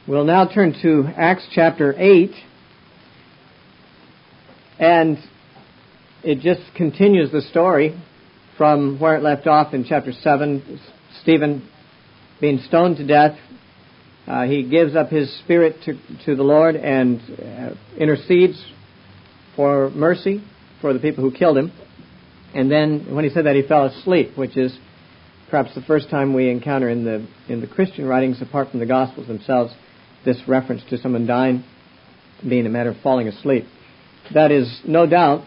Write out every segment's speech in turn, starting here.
We'll now turn to Acts chapter 8, and it just continues the story from where it left off in chapter 7. Stephen being stoned to death, he gives up his spirit to the Lord and intercedes for mercy for the people who killed him. And then when he said that, he fell asleep, which is perhaps the first time we encounter in the Christian writings, apart from the Gospels themselves, this reference to someone dying being a matter of falling asleep. That is no doubt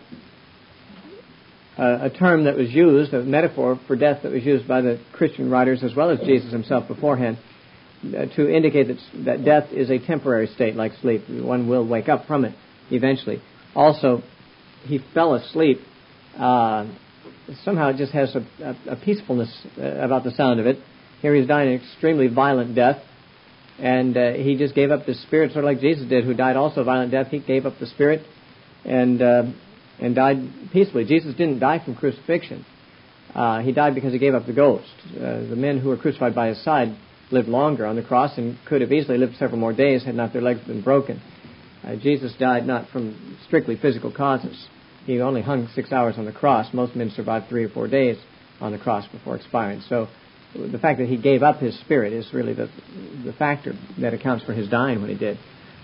a term that was used, a metaphor for death that was used by the Christian writers as well as Jesus himself beforehand to indicate that death is a temporary state like sleep. One will wake up from it eventually. Also, he fell asleep. Somehow it just has a peacefulness about the sound of it. Here he's dying an extremely violent death, and he just gave up his spirit, sort of like Jesus did, who died also a violent death. He gave up the spirit and died peacefully. Jesus didn't die from crucifixion. He died because he gave up the ghost. The men who were crucified by his side lived longer on the cross and could have easily lived several more days had not their legs been broken. Jesus died not from strictly physical causes. He only hung 6 hours on the cross. Most men survived 3 or 4 days on the cross before expiring. So the fact that he gave up his spirit is really the factor that accounts for his dying when he did.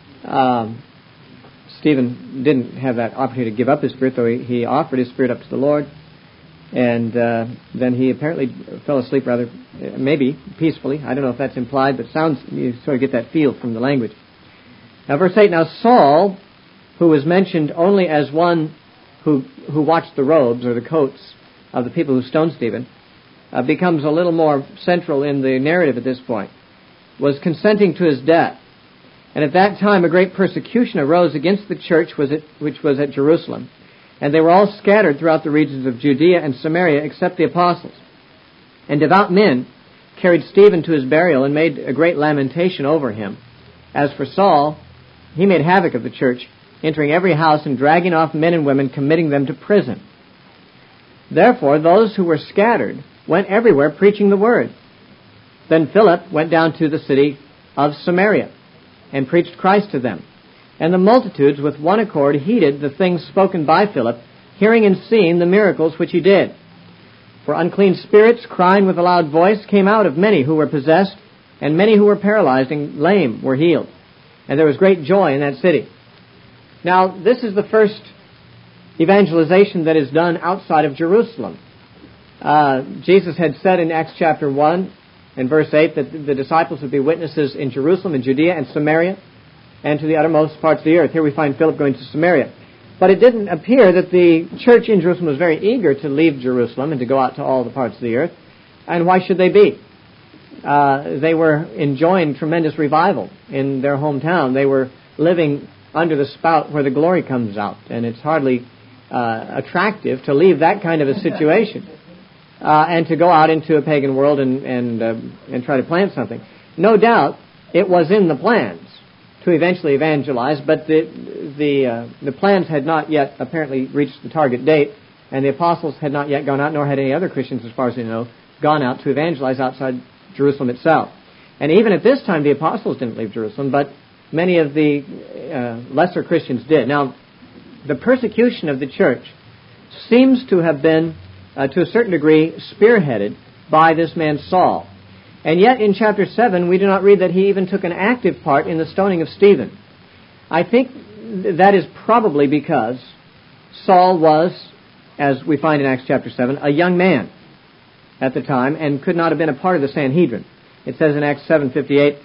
Stephen didn't have that opportunity to give up his spirit, though he offered his spirit up to the Lord. And then he apparently fell asleep rather, maybe peacefully. I don't know if that's implied, but you sort of get that feel from the language. Now, verse 8, now Saul, who was mentioned only as one who watched the robes or the coats of the people who stoned Stephen, becomes a little more central in the narrative at this point, was consenting to his death. And at that time a great persecution arose against the church which was at Jerusalem. And they were all scattered throughout the regions of Judea and Samaria except the apostles. And devout men carried Stephen to his burial and made a great lamentation over him. As for Saul, he made havoc of the church, entering every house and dragging off men and women, committing them to prison. Therefore, those who were scattered went everywhere preaching the word. Then Philip went down to the city of Samaria and preached Christ to them. And the multitudes with one accord heeded the things spoken by Philip, hearing and seeing the miracles which he did. For unclean spirits, crying with a loud voice, came out of many who were possessed, and many who were paralyzed and lame were healed. And there was great joy in that city. Now, this is the first evangelization that is done outside of Jerusalem. Jesus had said in Acts chapter 1 and verse 8 that the disciples would be witnesses in Jerusalem and Judea and Samaria and to the uttermost parts of the earth. Here we find Philip going to Samaria. But it didn't appear that the church in Jerusalem was very eager to leave Jerusalem and to go out to all the parts of the earth. And why should they be? They were enjoying tremendous revival in their hometown. They were living under the spout where the glory comes out. And it's hardly attractive to leave that kind of a situation and to go out into a pagan world and try to plant something. No doubt it was in the plans to eventually evangelize, but the plans had not yet apparently reached the target date, and the apostles had not yet gone out, nor had any other Christians, as far as they know, gone out to evangelize outside Jerusalem itself. And even at this time, the apostles didn't leave Jerusalem, but many of the lesser Christians did. Now, the persecution of the church seems to have been, to a certain degree, spearheaded by this man Saul. And yet, in chapter 7, we do not read that he even took an active part in the stoning of Stephen. I think that is probably because Saul was, as we find in Acts chapter 7, a young man at the time and could not have been a part of the Sanhedrin. It says in Acts 7:58,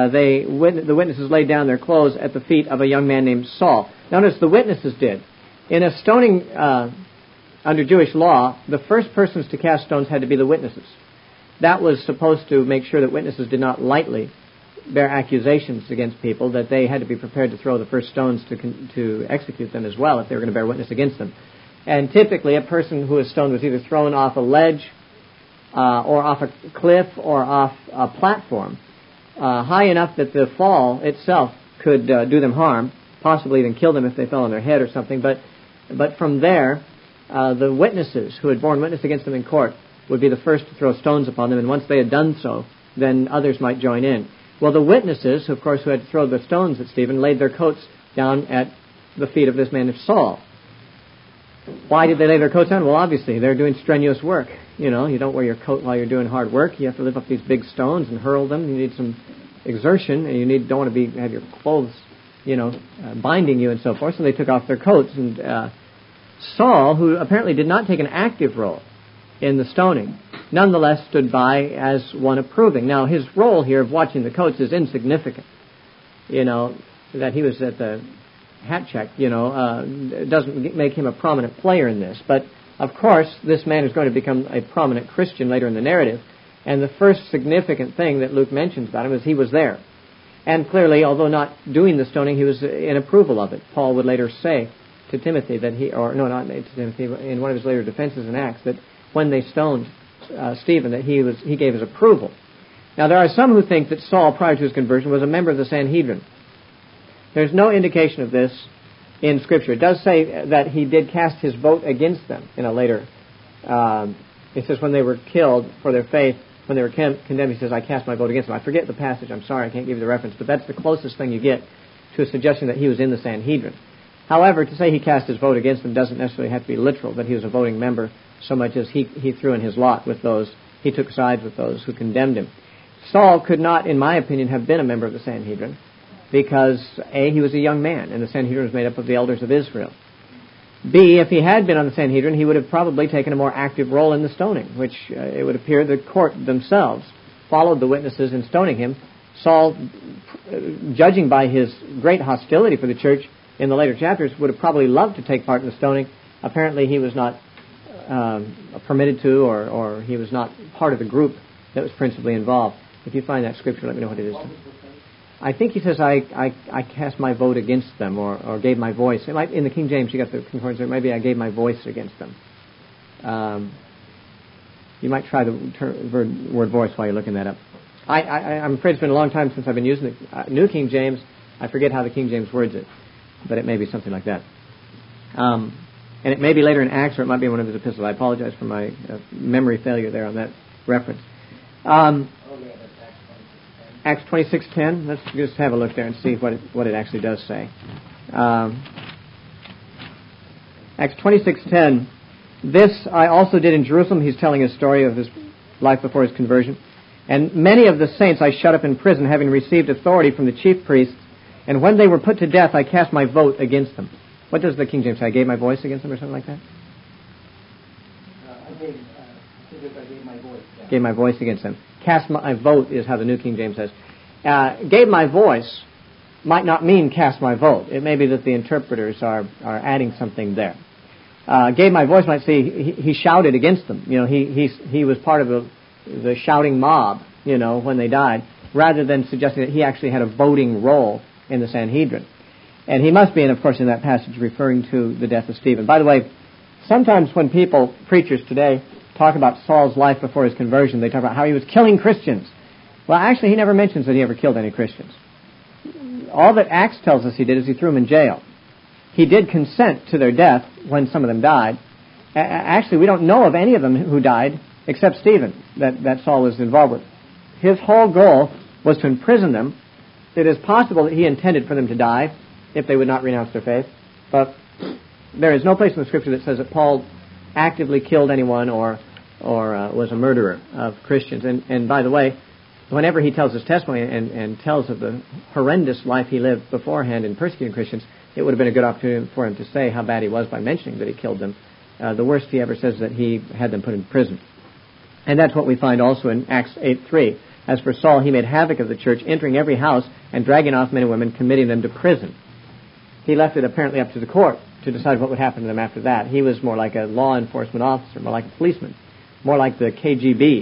the witnesses laid down their clothes at the feet of a young man named Saul. Notice the witnesses did. In a stoning under Jewish law, the first persons to cast stones had to be the witnesses. That was supposed to make sure that witnesses did not lightly bear accusations against people, that they had to be prepared to throw the first stones to execute them as well if they were going to bear witness against them. And typically a person who was stoned was either thrown off a ledge or off a cliff or off a platform high enough that the fall itself could do them harm, possibly even kill them if they fell on their head or something. But from there, the witnesses who had borne witness against them in court would be the first to throw stones upon them, and once they had done so, then others might join in. Well, the witnesses, of course, who had thrown the stones at Stephen, laid their coats down at the feet of this man Saul. Why did they lay their coats down? Well, obviously, they're doing strenuous work. You know, you don't wear your coat while you're doing hard work. You have to lift up these big stones and hurl them. You need some exertion, and you don't want to have your clothes, binding you and so forth. So they took off their coats. And Saul, who apparently did not take an active role in the stoning, nonetheless stood by as one approving. Now, his role here of watching the coats is insignificant. That he was at the hat check, doesn't make him a prominent player in this. But, of course, this man is going to become a prominent Christian later in the narrative. And the first significant thing that Luke mentions about him is he was there. And clearly, although not doing the stoning, he was in approval of it. Paul would later say to Timothy that not to Timothy, in one of his later defenses in Acts, that when they stoned Stephen, that he gave his approval. Now, there are some who think that Saul, prior to his conversion, was a member of the Sanhedrin. There's no indication of this in Scripture. It does say that he did cast his vote against them in a later... it says when they were killed for their faith, when they were condemned, he says, I cast my vote against them. I forget the passage. I'm sorry, I can't give you the reference. But that's the closest thing you get to a suggestion that he was in the Sanhedrin. However, to say he cast his vote against them doesn't necessarily have to be literal, that he was a voting member so much as he threw in his lot with those, he took sides with those who condemned him. Saul could not, in my opinion, have been a member of the Sanhedrin because, A, he was a young man, and the Sanhedrin was made up of the elders of Israel. B, if he had been on the Sanhedrin, he would have probably taken a more active role in the stoning, which it would appear the court themselves followed the witnesses in stoning him. Saul, judging by his great hostility for the church in the later chapters, would have probably loved to take part in the stoning. Apparently he was not permitted to, or he was not part of the group that was principally involved. If you find that scripture, let me know what it is. I think he says, I cast my vote against them, or gave my voice. It might, in the King James, you got the concordance there. Maybe I gave my voice against them. You might try the word voice while you're looking that up. I'm afraid it's been a long time since I've been using the New King James. I forget how the King James words it, but it may be something like that. And it may be later in Acts, or it might be in one of his epistles. I apologize for my memory failure there on that reference. Acts 26:10. Let's just have a look there and see what it actually does say. Acts 26:10. This I also did in Jerusalem. He's telling his story of his life before his conversion. And many of the saints I shut up in prison, having received authority from the chief priests. And when they were put to death, I cast my vote against them. What does the King James say? I gave my voice against them, or something like that? I gave my voice. Yeah. Gave my voice against them. Cast my vote is how the New King James says. Gave my voice might not mean cast my vote. It may be that the interpreters are adding something there. Gave my voice might say he shouted against them. He was part of the shouting mob, when they died, rather than suggesting that he actually had a voting role in the Sanhedrin. And he must be, and of course in that passage, referring to the death of Stephen. By the way, sometimes when preachers today, talk about Saul's life before his conversion, they talk about how he was killing Christians. Well, actually, he never mentions that he ever killed any Christians. All that Acts tells us he did is he threw them in jail. He did consent to their death when some of them died. Actually, we don't know of any of them who died except Stephen that Saul was involved with. His whole goal was to imprison them. It is possible that he intended for them to die if they would not renounce their faith. But there is no place in the Scripture that says that Paul actively killed anyone or was a murderer of Christians. And by the way, whenever he tells his testimony and tells of the horrendous life he lived beforehand in persecuting Christians, it would have been a good opportunity for him to say how bad he was by mentioning that he killed them. The worst he ever says is that he had them put in prison. And that's what we find also in Acts 8:3. As for Saul, he made havoc of the church, entering every house and dragging off men and women, committing them to prison. He left it apparently up to the court to decide what would happen to them after that. He was more like a law enforcement officer, more like a policeman, more like the KGB,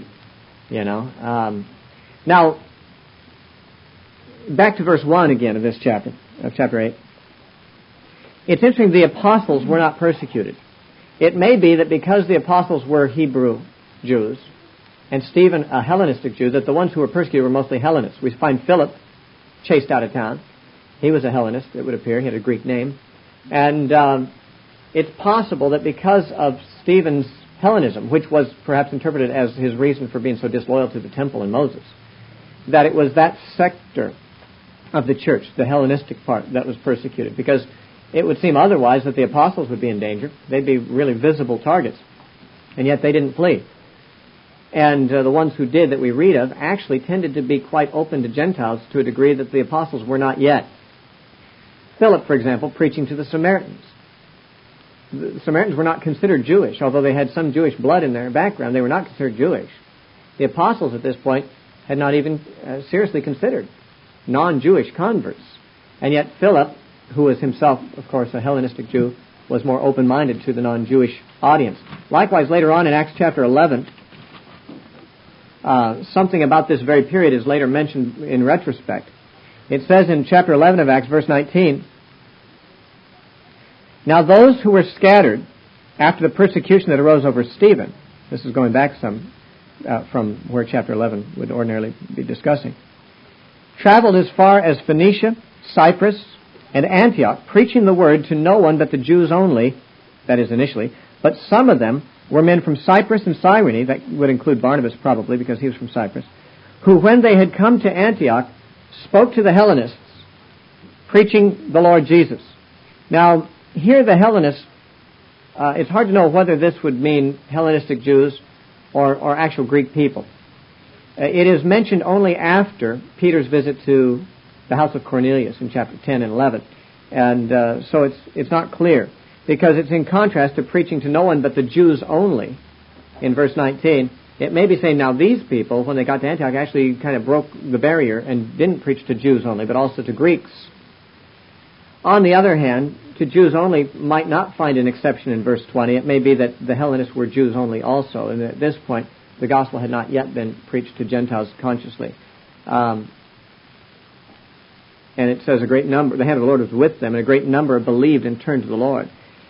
Now, back to verse 1 again of this chapter, of chapter 8. It's interesting, the apostles were not persecuted. It may be that because the apostles were Hebrew Jews, and Stephen a Hellenistic Jew, that the ones who were persecuted were mostly Hellenists. We find Philip chased out of town. He was a Hellenist, it would appear. He had a Greek name. And it's possible that because of Stephen's Hellenism, which was perhaps interpreted as his reason for being so disloyal to the temple and Moses, that it was that sector of the church, the Hellenistic part, that was persecuted, because it would seem otherwise that the apostles would be in danger. They'd be really visible targets, and yet they didn't flee. And the ones who did that we read of actually tended to be quite open to Gentiles to a degree that the apostles were not yet. Philip, for example, preaching to the Samaritans. The Samaritans were not considered Jewish, although they had some Jewish blood in their background. They were not considered Jewish. The apostles at this point had not even seriously considered non-Jewish converts. And yet Philip, who was himself, of course, a Hellenistic Jew, was more open-minded to the non-Jewish audience. Likewise, later on in Acts chapter 11, something about this very period is later mentioned in retrospect. It says in chapter 11 of Acts, verse 19, "Now those who were scattered after the persecution that arose over Stephen," this is going back some from where chapter 11 would ordinarily be discussing, "traveled as far as Phoenicia, Cyprus, and Antioch, preaching the word to no one but the Jews only," that is initially, "but some of them were men from Cyprus and Cyrene," that would include Barnabas probably because he was from Cyprus, "who when they had come to Antioch spoke to the Hellenists, preaching the Lord Jesus." Now, here the Hellenists, it's hard to know whether this would mean Hellenistic Jews or actual Greek people. It is mentioned only after Peter's visit to the house of Cornelius in chapter 10 and 11. And so it's not clear, because it's in contrast to preaching to no one but the Jews only in verse 19. It may be saying now these people, when they got to Antioch, actually kind of broke the barrier and didn't preach to Jews only, but also to Greeks. On the other hand, to Jews only might not find an exception in verse 20. It may be that the Hellenists were Jews only also, and at this point the gospel had not yet been preached to Gentiles consciously. And it says a great number, the hand of the Lord was with them, and a great number believed and turned to the Lord.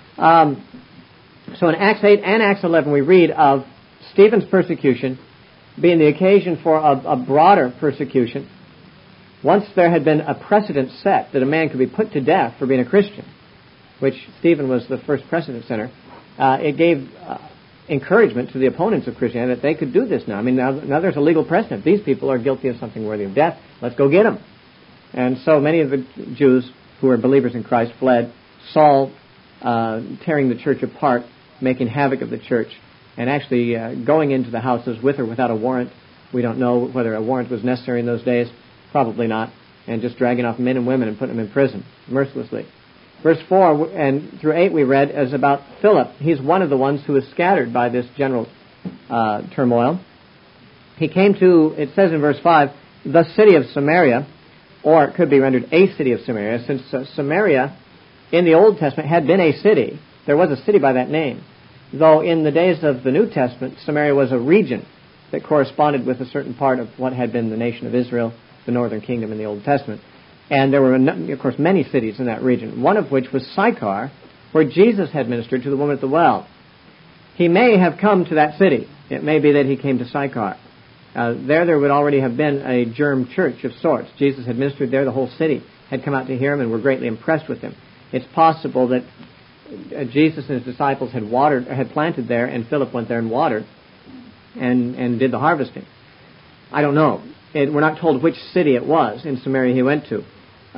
So in Acts 8 and Acts 11 we read of Stephen's persecution being the occasion for a broader persecution. Once there had been a precedent set that a man could be put to death for being a Christian, which Stephen was the first precedent setter, it gave encouragement to the opponents of Christianity that they could do this now. I mean, now there's a legal precedent. These people are guilty of something worthy of death. Let's go get them. And so many of the Jews who were believers in Christ fled. Saul tearing the church apart, making havoc of the church, and actually going into the houses with or without a warrant. We don't know whether a warrant was necessary in those days. Probably not. And just dragging off men and women and putting them in prison mercilessly. Verse 4 and through 8 we read is about Philip. He's one of the ones who was scattered by this general turmoil. He came to, it says in verse 5, the city of Samaria, or it could be rendered a city of Samaria, since Samaria in the Old Testament had been a city. There was a city by that name. Though in the days of the New Testament, Samaria was a region that corresponded with a certain part of what had been the nation of Israel, the northern kingdom in the Old Testament. And there were, of course, many cities in that region, one of which was Sychar, where Jesus had ministered to the woman at the well. He may have come to that city. It may be that he came to Sychar. There would already have been a germ church of sorts. Jesus had ministered there. The whole city had come out to hear him and were greatly impressed with him. It's possible that Jesus and his disciples had planted there, and Philip went there and watered and did the harvesting. I don't know. We're not told which city it was in Samaria he went to.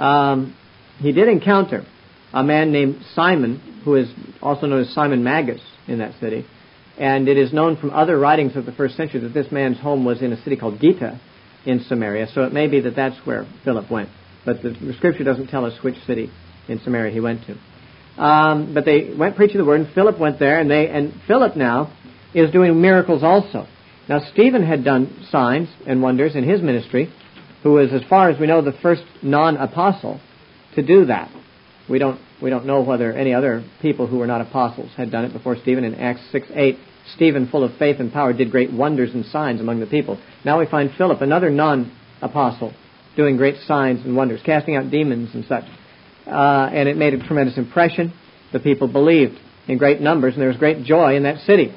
He did encounter a man named Simon, who is also known as Simon Magus in that city. And it is known from other writings of the first century that this man's home was in a city called Gita in Samaria. So it may be that that's where Philip went. But the Scripture doesn't tell us which city in Samaria he went to. But they went preaching the word, and Philip went there, and Philip now is doing miracles also. Now Stephen had done signs and wonders in his ministry, who was, as far as we know, the first non-apostle to do that. We don't know whether any other people who were not apostles had done it before Stephen. In Acts 6:8, Stephen, full of faith and power, did great wonders and signs among the people. Now we find Philip, another non-apostle, doing great signs and wonders, casting out demons and such. And it made a tremendous impression. The people believed in great numbers, and there was great joy in that city.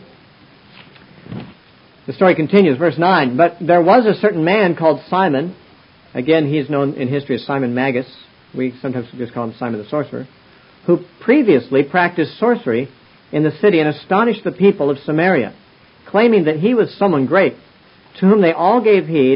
The story continues, verse 9. But there was a certain man called Simon. Again, he is known in history as Simon Magus. We sometimes just call him Simon the Sorcerer, who previously practiced sorcery in the city and astonished the people of Samaria, claiming that he was someone great, to whom they all gave heed,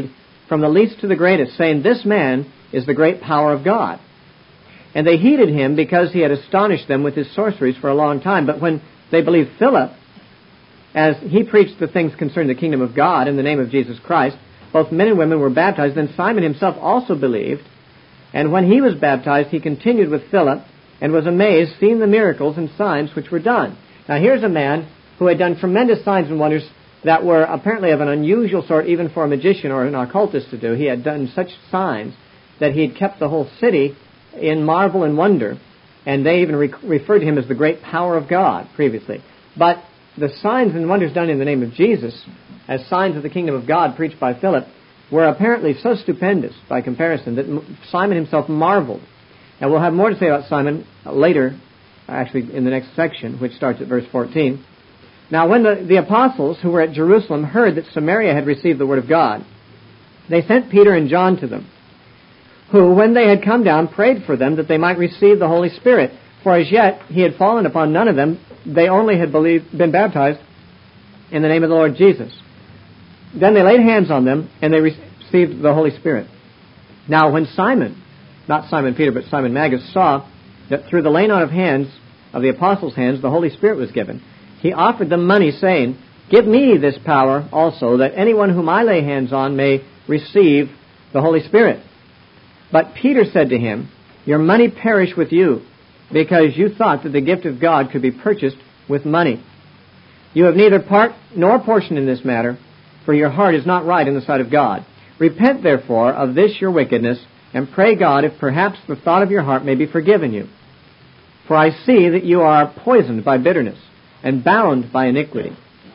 from the least to the greatest, saying, "This man is the great power of God." And they heeded him because he had astonished them with his sorceries for a long time. But when they believed Philip, as he preached the things concerning the kingdom of God in the name of Jesus Christ, both men and women were baptized. Then Simon himself also believed. And when he was baptized, he continued with Philip and was amazed, seeing the miracles and signs which were done. Now here's a man who had done tremendous signs and wonders that were apparently of an unusual sort even for a magician or an occultist to do. He had done such signs that he had kept the whole city in marvel and wonder, and they even referred to him as the great power of God previously. But the signs and wonders done in the name of Jesus, as signs of the kingdom of God preached by Philip, were apparently so stupendous by comparison that Simon himself marveled. And we'll have more to say about Simon later, actually in the next section, which starts at verse 14. Now when the apostles who were at Jerusalem heard that Samaria had received the word of God, they sent Peter and John to them, who, when they had come down, prayed for them that they might receive the Holy Spirit. For as yet he had fallen upon none of them. They only had been baptized in the name of the Lord Jesus. Then they laid hands on them, and they received the Holy Spirit. Now when Simon, not Simon Peter, but Simon Magus, saw that through the laying on of hands, of the apostles' hands, the Holy Spirit was given, he offered them money, saying, "Give me this power also, that anyone whom I lay hands on may receive the Holy Spirit." But Peter said to him, "Your money perish with you, because you thought that the gift of God could be purchased with money. You have neither part nor portion in this matter, for your heart is not right in the sight of God. Repent, therefore, of this your wickedness, and pray God if perhaps the thought of your heart may be forgiven you. For I see that you are poisoned by bitterness, and bound by iniquity."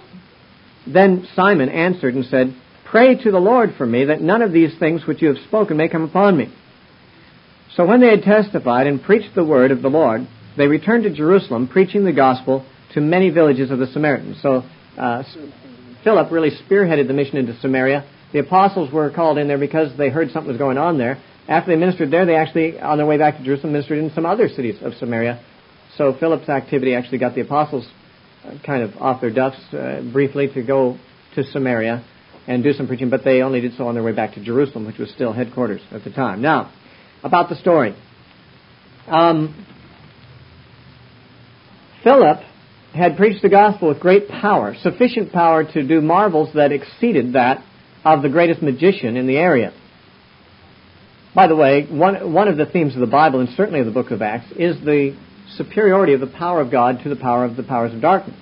Then Simon answered and said, "Pray to the Lord for me, that none of these things which you have spoken may come upon me." So when they had testified and preached the word of the Lord, they returned to Jerusalem, preaching the gospel to many villages of the Samaritans. So Philip really spearheaded the mission into Samaria. The apostles were called in there because they heard something was going on there. After they ministered there, they actually, on their way back to Jerusalem, ministered in some other cities of Samaria. So Philip's activity actually got the apostles kind of off their duffs briefly to go to Samaria and do some preaching, but they only did so on their way back to Jerusalem, which was still headquarters at the time. Now, about the story. Philip had preached the gospel with great power, sufficient power to do marvels that exceeded that of the greatest magician in the area. By the way, one of the themes of the Bible, and certainly of the book of Acts, is the superiority of the power of God to the powers of darkness.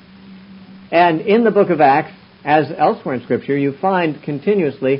And in the book of Acts, as elsewhere in Scripture, you find continuously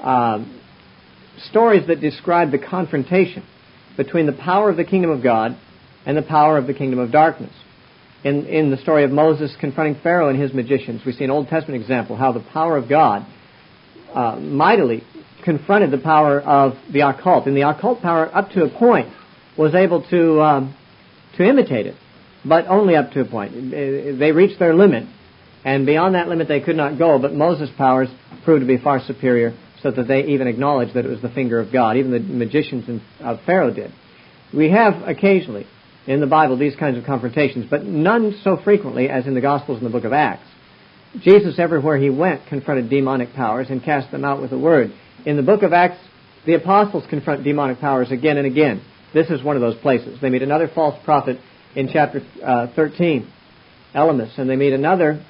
stories that describe the confrontation between the power of the kingdom of God and the power of the kingdom of darkness. In the story of Moses confronting Pharaoh and his magicians, we see an Old Testament example how the power of God mightily confronted the power of the occult. And the occult power, up to a point, was able to imitate it, but only up to a point. They reached their limit, and beyond that limit they could not go, but Moses' powers proved to be far superior, so that they even acknowledged that it was the finger of God. Even the magicians of Pharaoh did. We have occasionally in the Bible these kinds of confrontations, but none so frequently as in the Gospels and the book of Acts. Jesus, everywhere he went, confronted demonic powers and cast them out with a word. In the book of Acts, the apostles confront demonic powers again and again. This is one of those places. They meet another false prophet in chapter 13, Elymas, and they meet another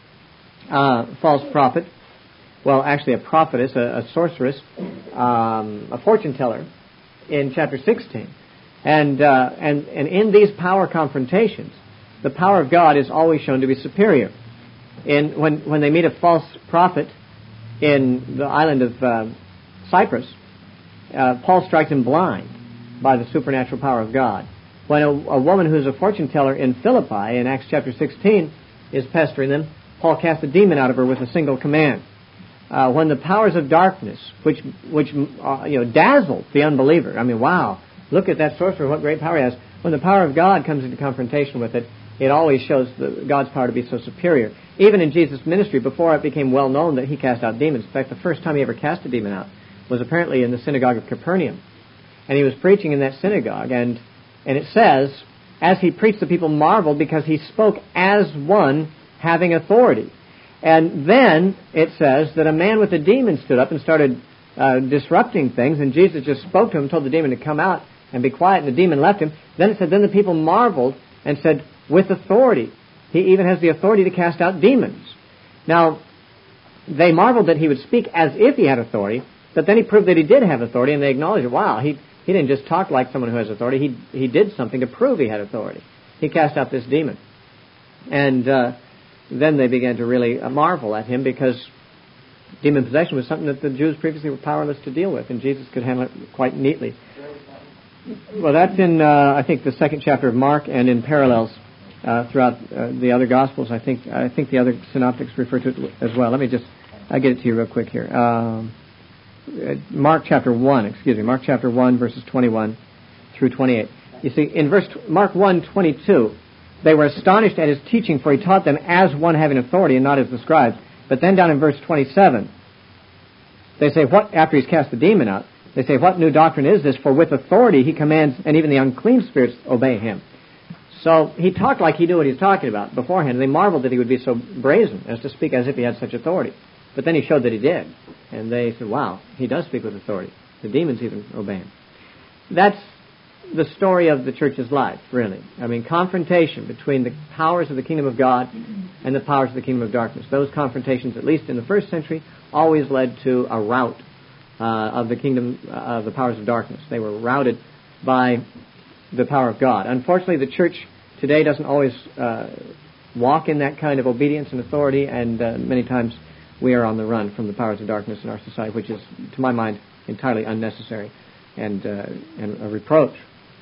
false prophet, well, actually a prophetess, a sorceress, a fortune teller, in chapter 16. And in these power confrontations, the power of God is always shown to be superior. When they meet a false prophet in the island of Cyprus, Paul strikes him blind by the supernatural power of God. When a woman who's a fortune teller in Philippi, in Acts chapter 16, is pestering them, Paul casts a demon out of her with a single command. When the powers of darkness, which dazzle the unbeliever, I mean, wow, look at that sorcerer, what great power he has. When the power of God comes into confrontation with it, it always shows God's power to be so superior. Even in Jesus' ministry, before it became well known that he cast out demons, in fact, the first time he ever cast a demon out was apparently in the synagogue of Capernaum. And he was preaching in that synagogue, and it says, as he preached, the people marveled because he spoke as one having authority. And then it says that a man with a demon stood up and started disrupting things, and Jesus just spoke to him, told the demon to come out and be quiet, and the demon left him. Then it said, then the people marveled and said, with authority. He even has the authority to cast out demons. Now, they marveled that he would speak as if he had authority, but then he proved that he did have authority, and they acknowledged it. Wow, he didn't just talk like someone who has authority. He did something to prove he had authority. He cast out this demon. And then they began to really marvel at him, because demon possession was something that the Jews previously were powerless to deal with, and Jesus could handle it quite neatly. Well, that's in, I think, the 2nd chapter of Mark, and in parallels throughout the other Gospels. I think the other synoptics refer to it as well. I'll get it to you real quick here. Mark chapter 1, verses 21 through 28. You see, in Mark 1:22, they were astonished at his teaching, for he taught them as one having authority and not as the scribes. But then down in verse 27, they say, after he's cast the demon out, they say, what new doctrine is this? For with authority he commands, and even the unclean spirits obey him. So he talked like he knew what he was talking about beforehand, and they marveled that he would be so brazen as to speak as if he had such authority. But then he showed that he did, and they said, wow, he does speak with authority. The demons even obey him. That's the story of the church's life, really. I mean, confrontation between the powers of the kingdom of God and the powers of the kingdom of darkness. Those confrontations, at least in the first century, always led to a rout of the kingdom of the powers of darkness. They were routed by the power of God. Unfortunately, the church today doesn't always walk in that kind of obedience and authority, and many times we are on the run from the powers of darkness in our society, which is, to my mind, entirely unnecessary and a reproach.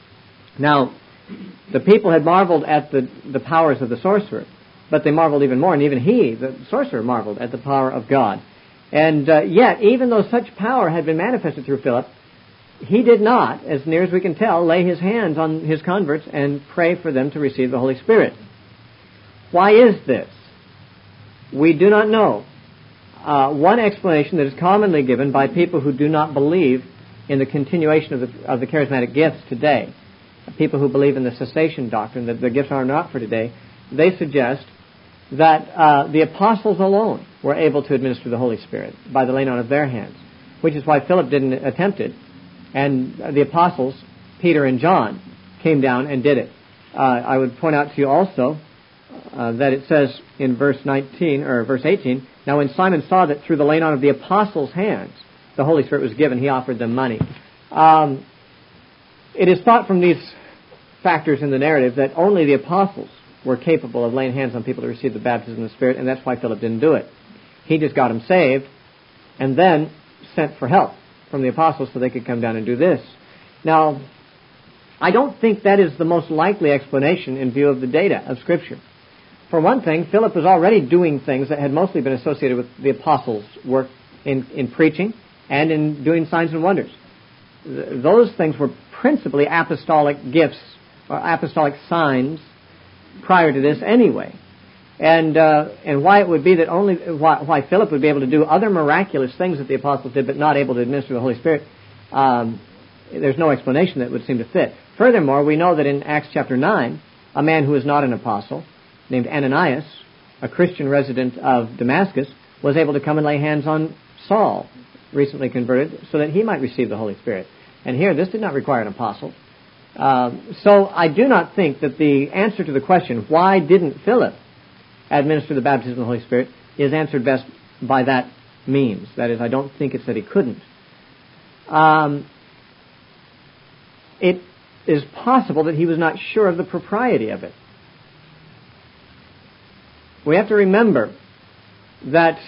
Now, the people had marveled at the powers of the sorcerer, but they marveled even more, and even he, the sorcerer, marveled at the power of God. And yet, even though such power had been manifested through Philip, he did not, as near as we can tell, lay his hands on his converts and pray for them to receive the Holy Spirit. Why is this? We do not know. One explanation that is commonly given by people who do not believe in the continuation of the charismatic gifts today, people who believe in the cessation doctrine, that the gifts are not for today, they suggest that the apostles alone were able to administer the Holy Spirit by the laying on of their hands, which is why Philip didn't attempt it, and the apostles, Peter and John, came down and did it. I would point out to you also that it says in verse 18, now when Simon saw that through the laying on of the apostles' hands the Holy Spirit was given, he offered them money. It is thought from these factors in the narrative that only the apostles were capable of laying hands on people to receive the baptism of the Spirit, and that's why Philip didn't do it. He just got them saved and then sent for help from the apostles so they could come down and do this. Now, I don't think that is the most likely explanation in view of the data of Scripture. For one thing, Philip was already doing things that had mostly been associated with the apostles' work in preaching and in doing signs and wonders. Those things were principally apostolic gifts or apostolic signs prior to this anyway. And why it would be that why Philip would be able to do other miraculous things that the apostles did but not able to administer the Holy Spirit, there's no explanation that would seem to fit. Furthermore, we know that in Acts chapter 9, a man who was not an apostle, named Ananias, a Christian resident of Damascus, was able to come and lay hands on Saul, recently converted, so that he might receive the Holy Spirit. And here, this did not require an apostle. So I do not think that the answer to the question, why didn't Philip administer the baptism of the Holy Spirit, is answered best by that means. That is, I don't think it's that he couldn't. It is possible that he was not sure of the propriety of it. We have to remember that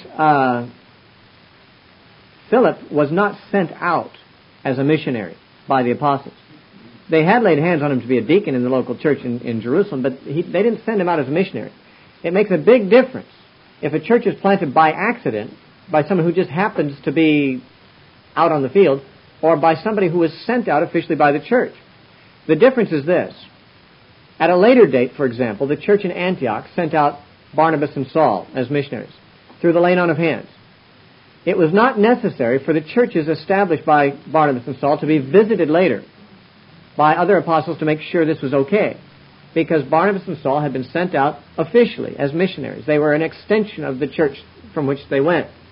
Philip was not sent out as a missionary by the apostles. They had laid hands on him to be a deacon in the local church in Jerusalem, but they didn't send him out as a missionary. It makes a big difference if a church is planted by accident by someone who just happens to be out on the field, or by somebody who was sent out officially by the church. The difference is this. At a later date, for example, the church in Antioch sent out Barnabas and Saul as missionaries through the laying on of hands. It was not necessary for the churches established by Barnabas and Saul to be visited later by other apostles to make sure this was okay, because Barnabas and Saul had been sent out officially as missionaries. They were an extension of the church from which they went.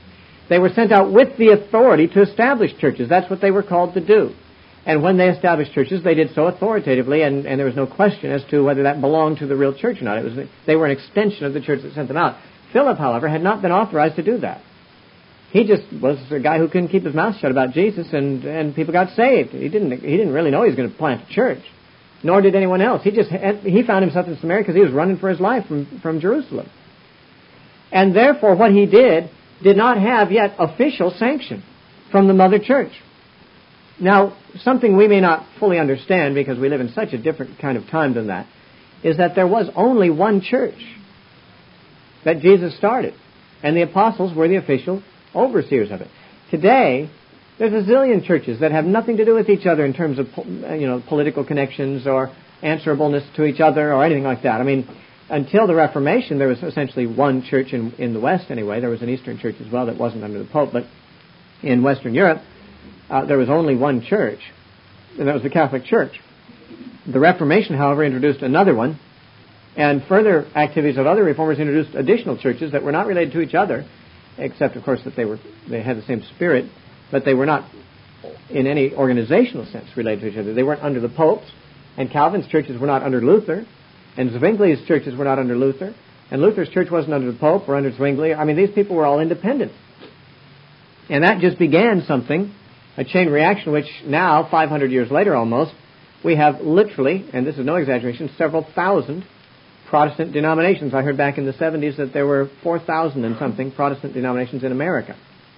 They were sent out with the authority to establish churches. That's what they were called to do. And when they established churches, they did so authoritatively, and there was no question as to whether that belonged to the real church or not. They were an extension of the church that sent them out. Philip, however, had not been authorized to do that. He just was a guy who couldn't keep his mouth shut about Jesus, and people got saved. He didn't really know he was going to plant a church, nor did anyone else. He found himself in Samaria because he was running for his life from Jerusalem. And therefore, what he did not have yet official sanction from the mother church. Now, something we may not fully understand because we live in such a different kind of time than that, is that there was only one church that Jesus started, and the apostles were the official overseers of it. Today, there's a zillion churches that have nothing to do with each other in terms of political connections or answerableness to each other or anything like that. I mean, until the Reformation, there was essentially one church in the West anyway. There was an Eastern church as well that wasn't under the Pope, but in Western Europe, there was only one church, and that was the Catholic Church. The Reformation, however, introduced another one, and further activities of other reformers introduced additional churches that were not related to each other, except, of course, that they had the same spirit, but they were not, in any organizational sense, related to each other. They weren't under the popes, and Calvin's churches were not under Luther, and Zwingli's churches were not under Luther, and Luther's church wasn't under the Pope or under Zwingli. I mean, these people were all independent. And that just began something, a chain reaction, which now, 500 years later almost, we have literally, and this is no exaggeration, several thousand Protestant denominations. I heard back in the 70s that there were 4,000 and something Protestant denominations in America.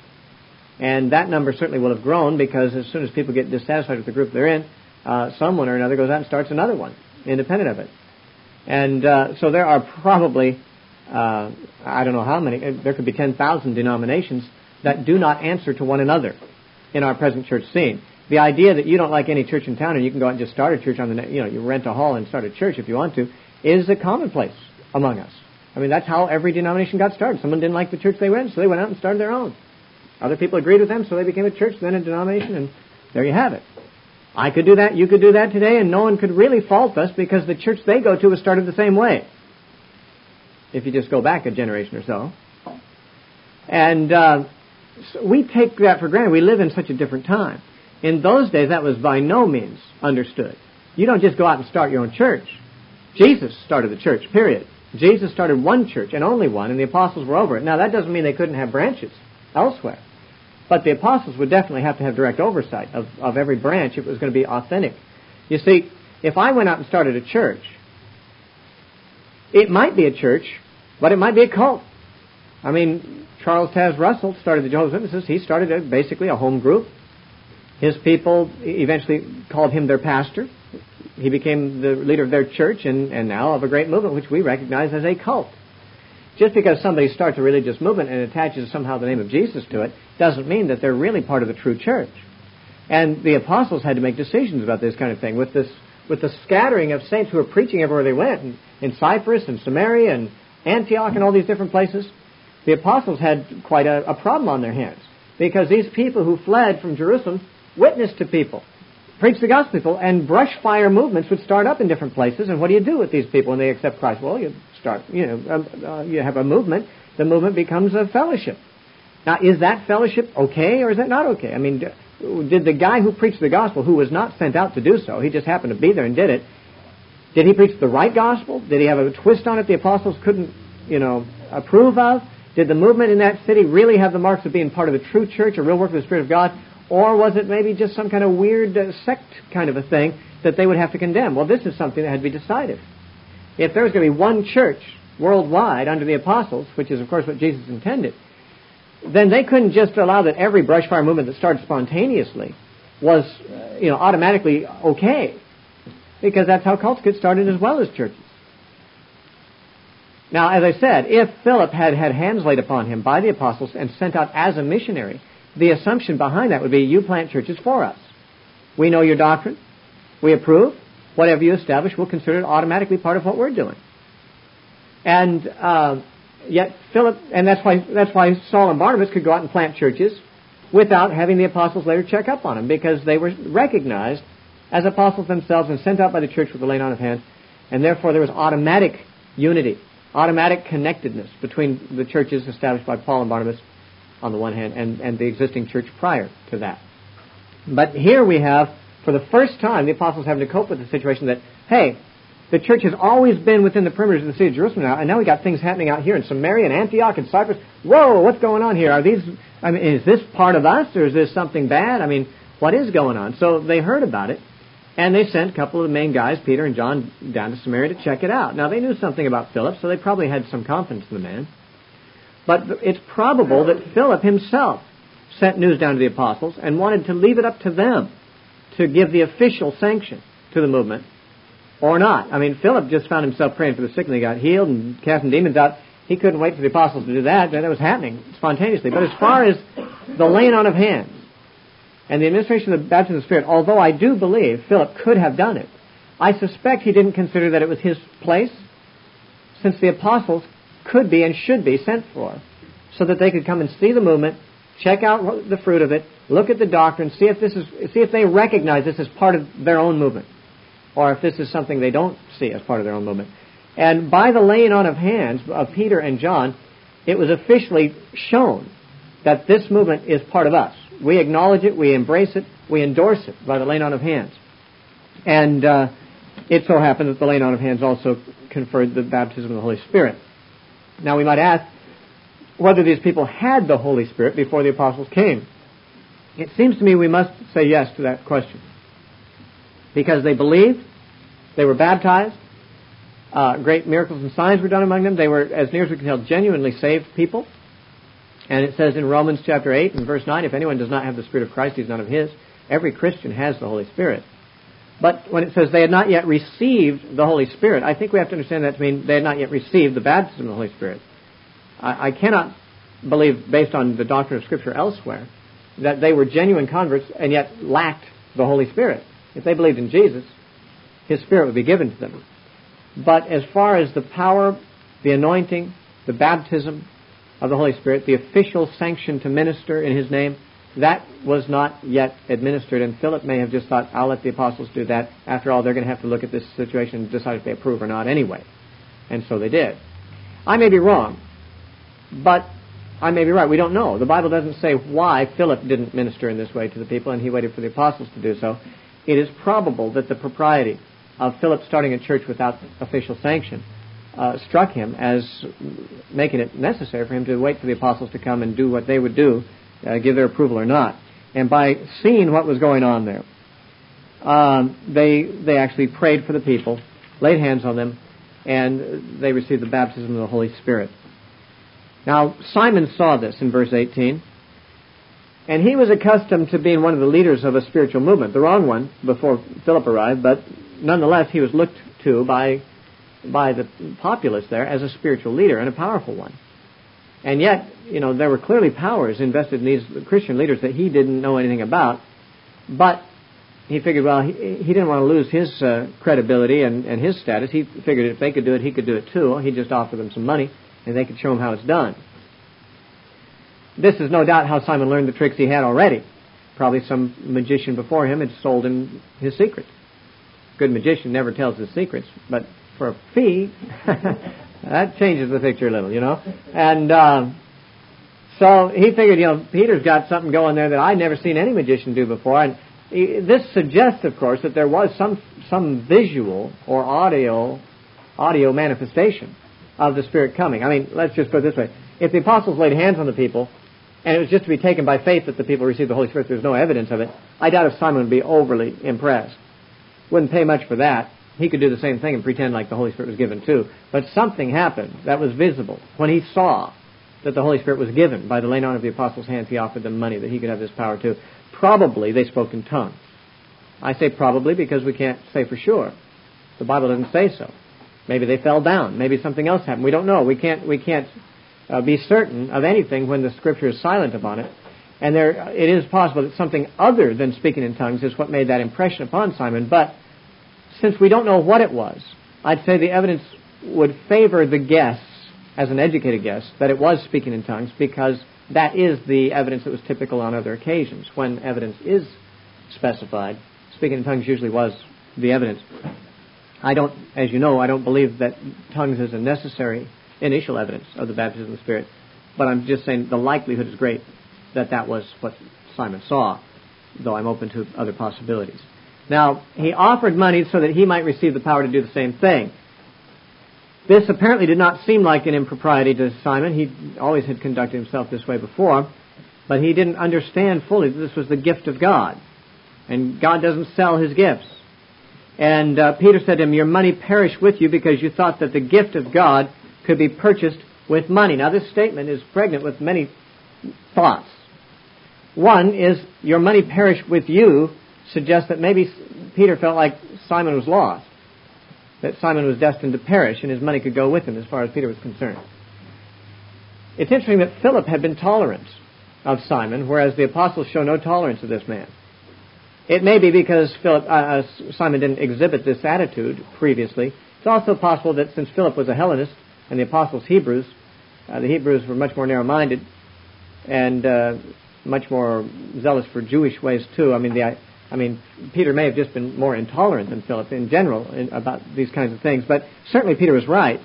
And that number certainly will have grown because as soon as people get dissatisfied with the group they're in, someone or another goes out and starts another one, independent of it. And so there are probably, I don't know how many, there could be 10,000 denominations that do not answer to one another in our present church scene. The idea that you don't like any church in town and you can go out and just start a church on the, you rent a hall and start a church if you want to, is a commonplace among us. I mean, that's how every denomination got started. Someone didn't like the church they were in, so they went out and started their own. Other people agreed with them, so they became a church, then a denomination, and there you have it. I could do that, you could do that today, and no one could really fault us because the church they go to was started the same way. If you just go back a generation or so. And so we take that for granted. We live in such a different time. In those days, that was by no means understood. You don't just go out and start your own church. Jesus started the church, period. Jesus started one church, and only one, and the apostles were over it. Now, that doesn't mean they couldn't have branches elsewhere. But the apostles would definitely have to have direct oversight of every branch if it was going to be authentic. You see, if I went out and started a church, it might be a church, but it might be a cult. I mean, Charles Taze Russell started the Jehovah's Witnesses. He started basically a home group. His people eventually called him their pastor. He became the leader of their church and now of a great movement which we recognize as a cult. Just because somebody starts a religious movement and attaches somehow the name of Jesus to it doesn't mean that they're really part of the true church. And the apostles had to make decisions about this kind of thing. With the scattering of saints who were preaching everywhere they went, in Cyprus and Samaria and Antioch and all these different places, the apostles had quite a problem on their hands. Because these people who fled from Jerusalem witnessed to people, preached the gospel to people, and brush fire movements would start up in different places. And what do you do with these people when they accept Christ? Well, you start, you have a movement. The movement becomes a fellowship. Now, is that fellowship okay or is that not okay? I mean, did the guy who preached the gospel, who was not sent out to do so, he just happened to be there and did it, did he preach the right gospel? Did he have a twist on it the apostles couldn't, approve of? Did the movement in that city really have the marks of being part of the true church, a real work of the Spirit of God? Or was it maybe just some kind of weird sect kind of a thing that they would have to condemn? Well, this is something that had to be decided. If there was going to be one church worldwide under the apostles, which is, of course, what Jesus intended, then they couldn't just allow that every brush fire movement that started spontaneously was, automatically okay. Because that's how cults get started as well as churches. Now, as I said, if Philip had hands laid upon him by the apostles and sent out as a missionary, the assumption behind that would be, you plant churches for us. We know your doctrine. We approve. Whatever you establish, we'll consider it automatically part of what we're doing. And yet Philip, and that's why Saul and Barnabas could go out and plant churches without having the apostles later check up on them, because they were recognized as apostles themselves and sent out by the church with the laying on of hands, and therefore there was automatic unity, automatic connectedness between the churches established by Paul and Barnabas on the one hand, and the existing church prior to that. But here we have, for the first time, the apostles having to cope with the situation that, hey, the church has always been within the perimeters of the city of Jerusalem now, and now we got things happening out here in Samaria and Antioch and Cyprus. Whoa, what's going on here? Is this part of us, or is this something bad? What is going on? So they heard about it, and they sent a couple of the main guys, Peter and John, down to Samaria to check it out. Now, they knew something about Philip, so they probably had some confidence in the man. But it's probable that Philip himself sent news down to the apostles and wanted to leave it up to them to give the official sanction to the movement or not. Philip just found himself praying for the sick and they got healed and casting demons out. He couldn't wait for the apostles to do that. That was happening spontaneously. But as far as the laying on of hands and the administration of the baptism of the Spirit, although I do believe Philip could have done it, I suspect he didn't consider that it was his place, since the apostles could be and should be sent for so that they could come and see the movement, check out the fruit of it, look at the doctrine, see if they recognize this as part of their own movement, or if this is something they don't see as part of their own movement. And by the laying on of hands of Peter and John, it was officially shown that this movement is part of us. We acknowledge it, we embrace it, we endorse it by the laying on of hands. And it so happened that the laying on of hands also conferred the baptism of the Holy Spirit. Now we might ask whether these people had the Holy Spirit before the apostles came. It seems to me we must say yes to that question. Because they believed, they were baptized, great miracles and signs were done among them. They were, as near as we can tell, genuinely saved people. And it says in Romans chapter 8 and verse 9, if anyone does not have the Spirit of Christ, he's none of his. Every Christian has the Holy Spirit. But when it says they had not yet received the Holy Spirit, I think we have to understand that to mean they had not yet received the baptism of the Holy Spirit. I cannot believe, based on the doctrine of Scripture elsewhere, that they were genuine converts and yet lacked the Holy Spirit. If they believed in Jesus, His Spirit would be given to them. But as far as the power, the anointing, the baptism of the Holy Spirit, the official sanction to minister in His name, that was not yet administered, and Philip may have just thought, I'll let the apostles do that. After all, they're going to have to look at this situation and decide if they approve or not anyway. And so they did. I may be wrong, but I may be right. We don't know. The Bible doesn't say why Philip didn't minister in this way to the people and he waited for the apostles to do so. It is probable that the propriety of Philip starting a church without official sanction struck him as making it necessary for him to wait for the apostles to come and do what they would do, give their approval or not. And by seeing what was going on there, they actually prayed for the people, laid hands on them, and they received the baptism of the Holy Spirit. Now, Simon saw this in verse 18, and he was accustomed to being one of the leaders of a spiritual movement, the wrong one before Philip arrived, but nonetheless he was looked to by the populace there as a spiritual leader and a powerful one. And yet, there were clearly powers invested in these Christian leaders that he didn't know anything about. But he figured, well, he didn't want to lose his credibility and his status. He figured if they could do it, he could do it too. He'd just offer them some money and they could show him how it's done. This is no doubt how Simon learned the tricks he had already. Probably some magician before him had sold him his secrets. Good magician never tells his secrets, but for a fee, that changes the picture a little, And so he figured, Peter's got something going there that I'd never seen any magician do before. And this suggests, of course, that there was some visual or audio manifestation of the Spirit coming. Let's just put it this way. If the apostles laid hands on the people, and it was just to be taken by faith that the people received the Holy Spirit, there's no evidence of it, I doubt if Simon would be overly impressed. Wouldn't pay much for that. He could do the same thing and pretend like the Holy Spirit was given too. But something happened that was visible. When he saw that the Holy Spirit was given by the laying on of the apostles' hands, he offered them money that he could have this power too. Probably they spoke in tongues. I say probably because we can't say for sure. The Bible doesn't say so. Maybe they fell down. Maybe something else happened. We don't know. We can't be certain of anything when the Scripture is silent upon it. And it is possible that something other than speaking in tongues is what made that impression upon Simon. But since we don't know what it was, I'd say the evidence would favor the guess, as an educated guess, that it was speaking in tongues, because that is the evidence that was typical on other occasions. When evidence is specified, speaking in tongues usually was the evidence. As you know, I don't believe that tongues is a necessary initial evidence of the baptism of the Spirit. But I'm just saying the likelihood is great that that was what Simon saw, though I'm open to other possibilities. Now, he offered money so that he might receive the power to do the same thing. This apparently did not seem like an impropriety to Simon. He always had conducted himself this way before, but he didn't understand fully that this was the gift of God. And God doesn't sell his gifts. And Peter said to him, your money perished with you because you thought that the gift of God could be purchased with money. Now, this statement is pregnant with many thoughts. One is, your money perished with you, suggests that maybe Peter felt like Simon was lost, that Simon was destined to perish and his money could go with him as far as Peter was concerned. It's interesting that Philip had been tolerant of Simon, whereas the apostles show no tolerance of this man. It may be because Simon didn't exhibit this attitude previously. It's also possible that since Philip was a Hellenist and the apostles Hebrews, the Hebrews were much more narrow-minded and much more zealous for Jewish ways too. I mean, Peter may have just been more intolerant than Philip in general about these kinds of things, but certainly Peter was right.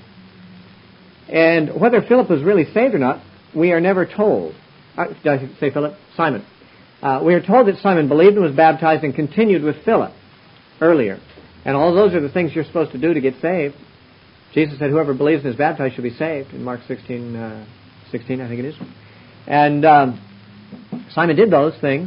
And whether Philip was really saved or not, we are never told. Did I say Philip? Simon. We are told that Simon believed and was baptized and continued with Philip earlier. And all those are the things you're supposed to do to get saved. Jesus said, whoever believes and is baptized shall be saved, in Mark 16, I think it is. And Simon did those things.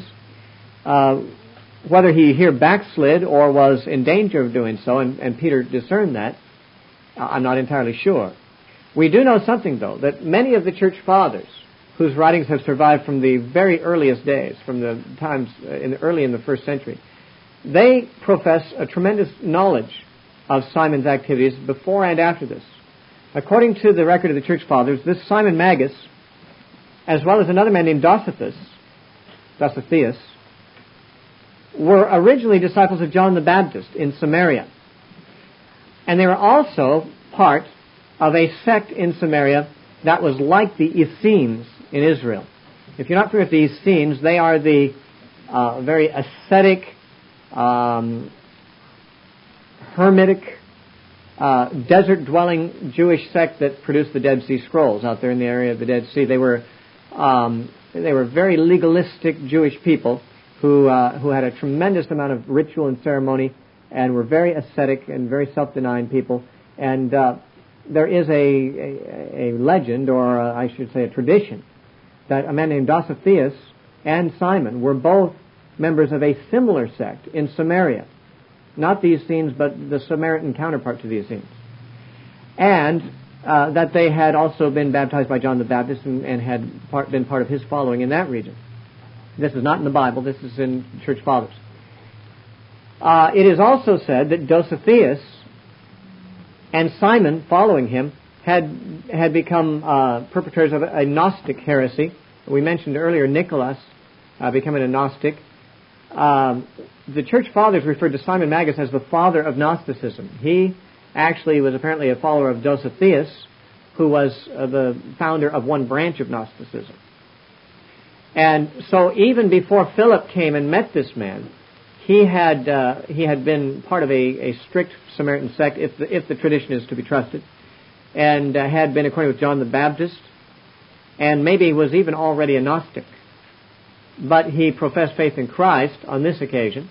Whether he here backslid or was in danger of doing so, and Peter discerned that, I'm not entirely sure. We do know something, though, that many of the church fathers, whose writings have survived from the very earliest days, from the times early in the first century, they profess a tremendous knowledge of Simon's activities before and after this. According to the record of the church fathers, this Simon Magus, as well as another man named Dositheus, were originally disciples of John the Baptist in Samaria. And they were also part of a sect in Samaria that was like the Essenes in Israel. If you're not familiar with the Essenes, they are the very ascetic, hermitic, desert-dwelling Jewish sect that produced the Dead Sea Scrolls out there in the area of the Dead Sea. They were very legalistic Jewish people who had a tremendous amount of ritual and ceremony and were very ascetic and very self-denying people. And there is a legend, or I should say a tradition, that a man named Dositheus and Simon were both members of a similar sect in Samaria. Not the Essenes, but the Samaritan counterpart to the Essenes. And that they had also been baptized by John the Baptist and had been part of his following in that region. This is not in the Bible. This is in Church Fathers. It is also said that Dositheus and Simon, following him, had become perpetrators of a Gnostic heresy. We mentioned earlier Nicholas becoming a Gnostic. The Church Fathers referred to Simon Magus as the father of Gnosticism. He actually was apparently a follower of Dositheus, who was the founder of one branch of Gnosticism. And so even before Philip came and met this man, he had been part of a strict Samaritan sect, if the tradition is to be trusted, and had been acquainted with John the Baptist, and maybe was even already a Gnostic. But he professed faith in Christ on this occasion,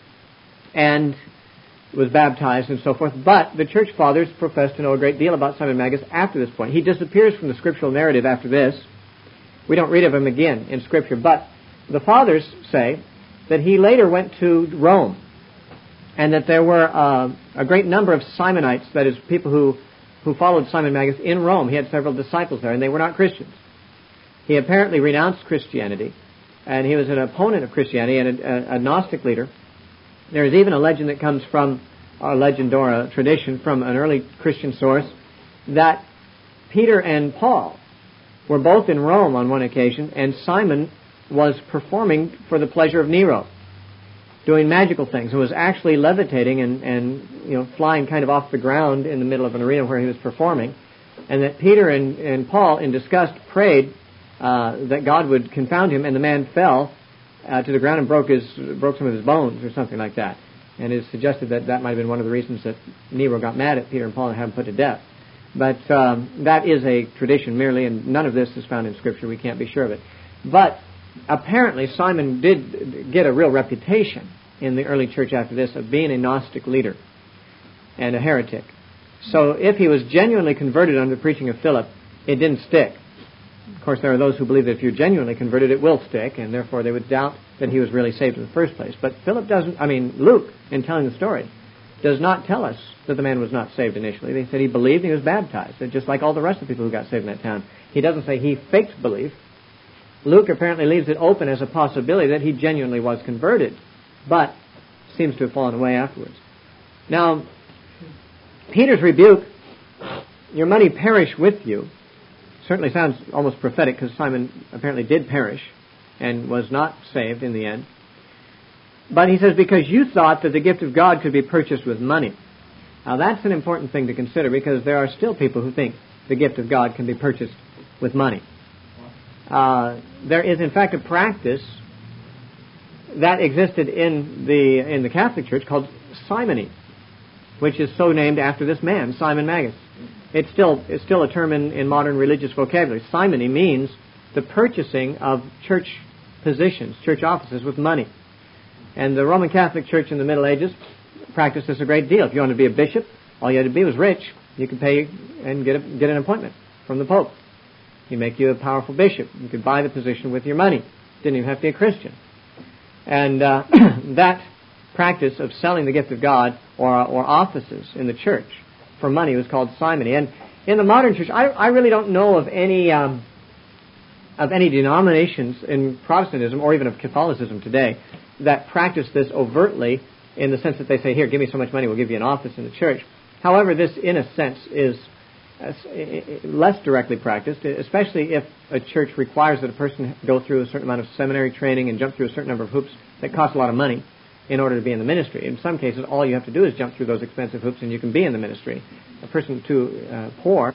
and was baptized and so forth. But the Church Fathers professed to know a great deal about Simon Magus after this point. He disappears from the scriptural narrative after this. We don't read of him again in Scripture, but the Fathers say that he later went to Rome, and that there were a great number of Simonites, that is, people who followed Simon Magus in Rome. He had several disciples there, and they were not Christians. He apparently renounced Christianity, and he was an opponent of Christianity and a Gnostic leader. There is even a legend that comes from a legend or a tradition from an early Christian source that Peter and Paul were both in Rome on one occasion, and Simon was performing for the pleasure of Nero, doing magical things, and was actually levitating and flying kind of off the ground in the middle of an arena where he was performing, and that Peter and Paul, in disgust, prayed that God would confound him, and the man fell to the ground and broke some of his bones or something like that. And it is suggested that might have been one of the reasons that Nero got mad at Peter and Paul and had them put to death. But that is a tradition merely, and none of this is found in Scripture. We can't be sure of it. But apparently Simon did get a real reputation in the early church after this of being a Gnostic leader and a heretic. So if he was genuinely converted under the preaching of Philip, it didn't stick. Of course, there are those who believe that if you're genuinely converted, it will stick, and therefore they would doubt that he was really saved in the first place. But Luke, in telling the story, does not tell us that the man was not saved initially. They said he believed and he was baptized, just like all the rest of the people who got saved in that town. He doesn't say he faked belief. Luke apparently leaves it open as a possibility that he genuinely was converted, but seems to have fallen away afterwards. Now, Peter's rebuke, your money perish with you, certainly sounds almost prophetic, because Simon apparently did perish and was not saved in the end. But he says, because you thought that the gift of God could be purchased with money. Now that's an important thing to consider, because there are still people who think the gift of God can be purchased with money. There is in fact a practice that existed in the Catholic Church called simony, which is so named after this man, Simon Magus. It's still a term in modern religious vocabulary. Simony means the purchasing of church positions, church offices with money. And the Roman Catholic Church in the Middle Ages practiced this a great deal. If you wanted to be a bishop, all you had to be was rich. You could pay and get an appointment from the Pope. He'd make you a powerful bishop. You could buy the position with your money. Didn't even have to be a Christian. And that practice of selling the gift of God or offices in the church for money was called simony. And in the modern church, I really don't know of any denominations in Protestantism or even of Catholicism today that practice this overtly in the sense that they say, here, give me so much money, we'll give you an office in the church. However, this, in a sense, is less directly practiced, especially if a church requires that a person go through a certain amount of seminary training and jump through a certain number of hoops that cost a lot of money in order to be in the ministry. In some cases, all you have to do is jump through those expensive hoops and you can be in the ministry. A person too poor,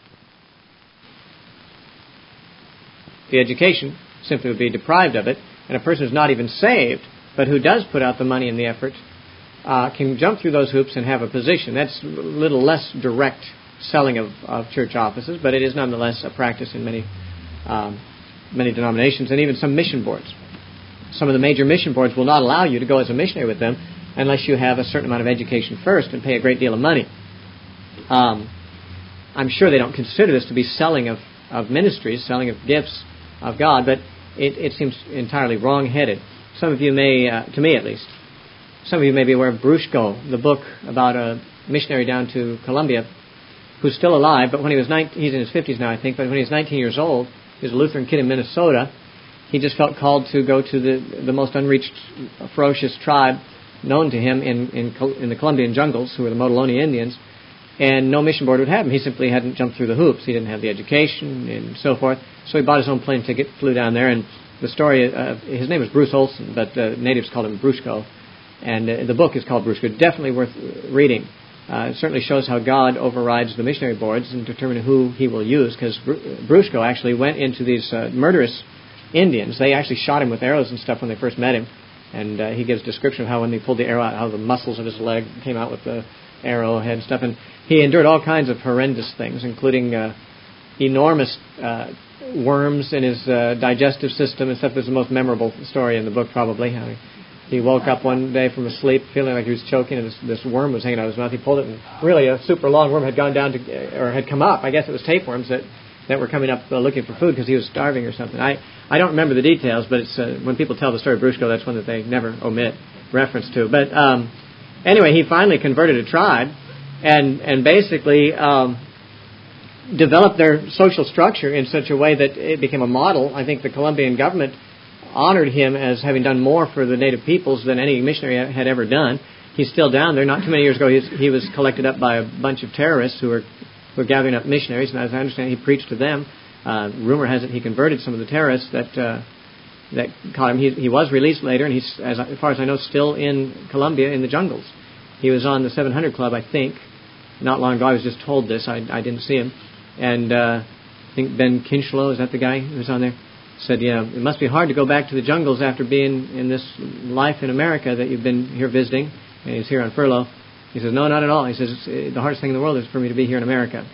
the education simply would be deprived of it, and a person who's not even saved, but who does put out the money and the effort, can jump through those hoops and have a position. That's a little less direct selling of church offices, but it is nonetheless a practice in many denominations and even some mission boards. Some of the major mission boards will not allow you to go as a missionary with them unless you have a certain amount of education first and pay a great deal of money. I'm sure they don't consider this to be selling of ministries, selling of gifts of God, but it seems entirely wrong-headed. Some of you may, to me at least, some of you may be aware of Bruszko, the book about a missionary down to Colombia who's still alive, but when he was he's in his 50s now, I think, but when he was 19 years old, he was a Lutheran kid in Minnesota. He just felt called to go to the most unreached, ferocious tribe known to him in the Colombian jungles, who were the Motiloni Indians, and no mission board would have him. He simply hadn't jumped through the hoops. He didn't have the education and so forth. So he bought his own plane ticket, flew down there, and the story, his name was Bruce Olson, but natives called him Bruszko, and the book is called Bruszko. Definitely worth reading. It certainly shows how God overrides the missionary boards in determining who he will use, because Bruszko actually went into these murderous Indians. They actually shot him with arrows and stuff when they first met him, and he gives a description of how when they pulled the arrow out, how the muscles of his leg came out with the arrowhead and stuff, and he endured all kinds of horrendous things, including enormous worms in his digestive system and stuff. That's the most memorable story in the book, probably. He woke up one day from sleep feeling like he was choking, and this worm was hanging out of his mouth. He pulled it, and really a super long worm had gone down or had come up. I guess it was tapeworms that were coming up looking for food because he was starving or something. I don't remember the details, but it's when people tell the story of Bruszko, that's one that they never omit reference to. But anyway, he finally converted a tribe and basically developed their social structure in such a way that it became a model. I think the Colombian government honored him as having done more for the native peoples than any missionary had ever done. He's still down there. Not too many years ago, he was collected up by a bunch of terrorists who were gathering up missionaries, and as I understand, he preached to them. Rumor has it he converted some of the terrorists that caught him. He was released later, and he's, as far as I know, still in Colombia in the jungles. He was on the 700 Club, I think. Not long ago, I was just told this. I didn't see him. And I think Ben Kinchlow, is that the guy who was on there? Said, yeah, it must be hard to go back to the jungles after being in this life in America that you've been here visiting. And he's here on furlough. He says, no, not at all. He says, the hardest thing in the world is for me to be here in America.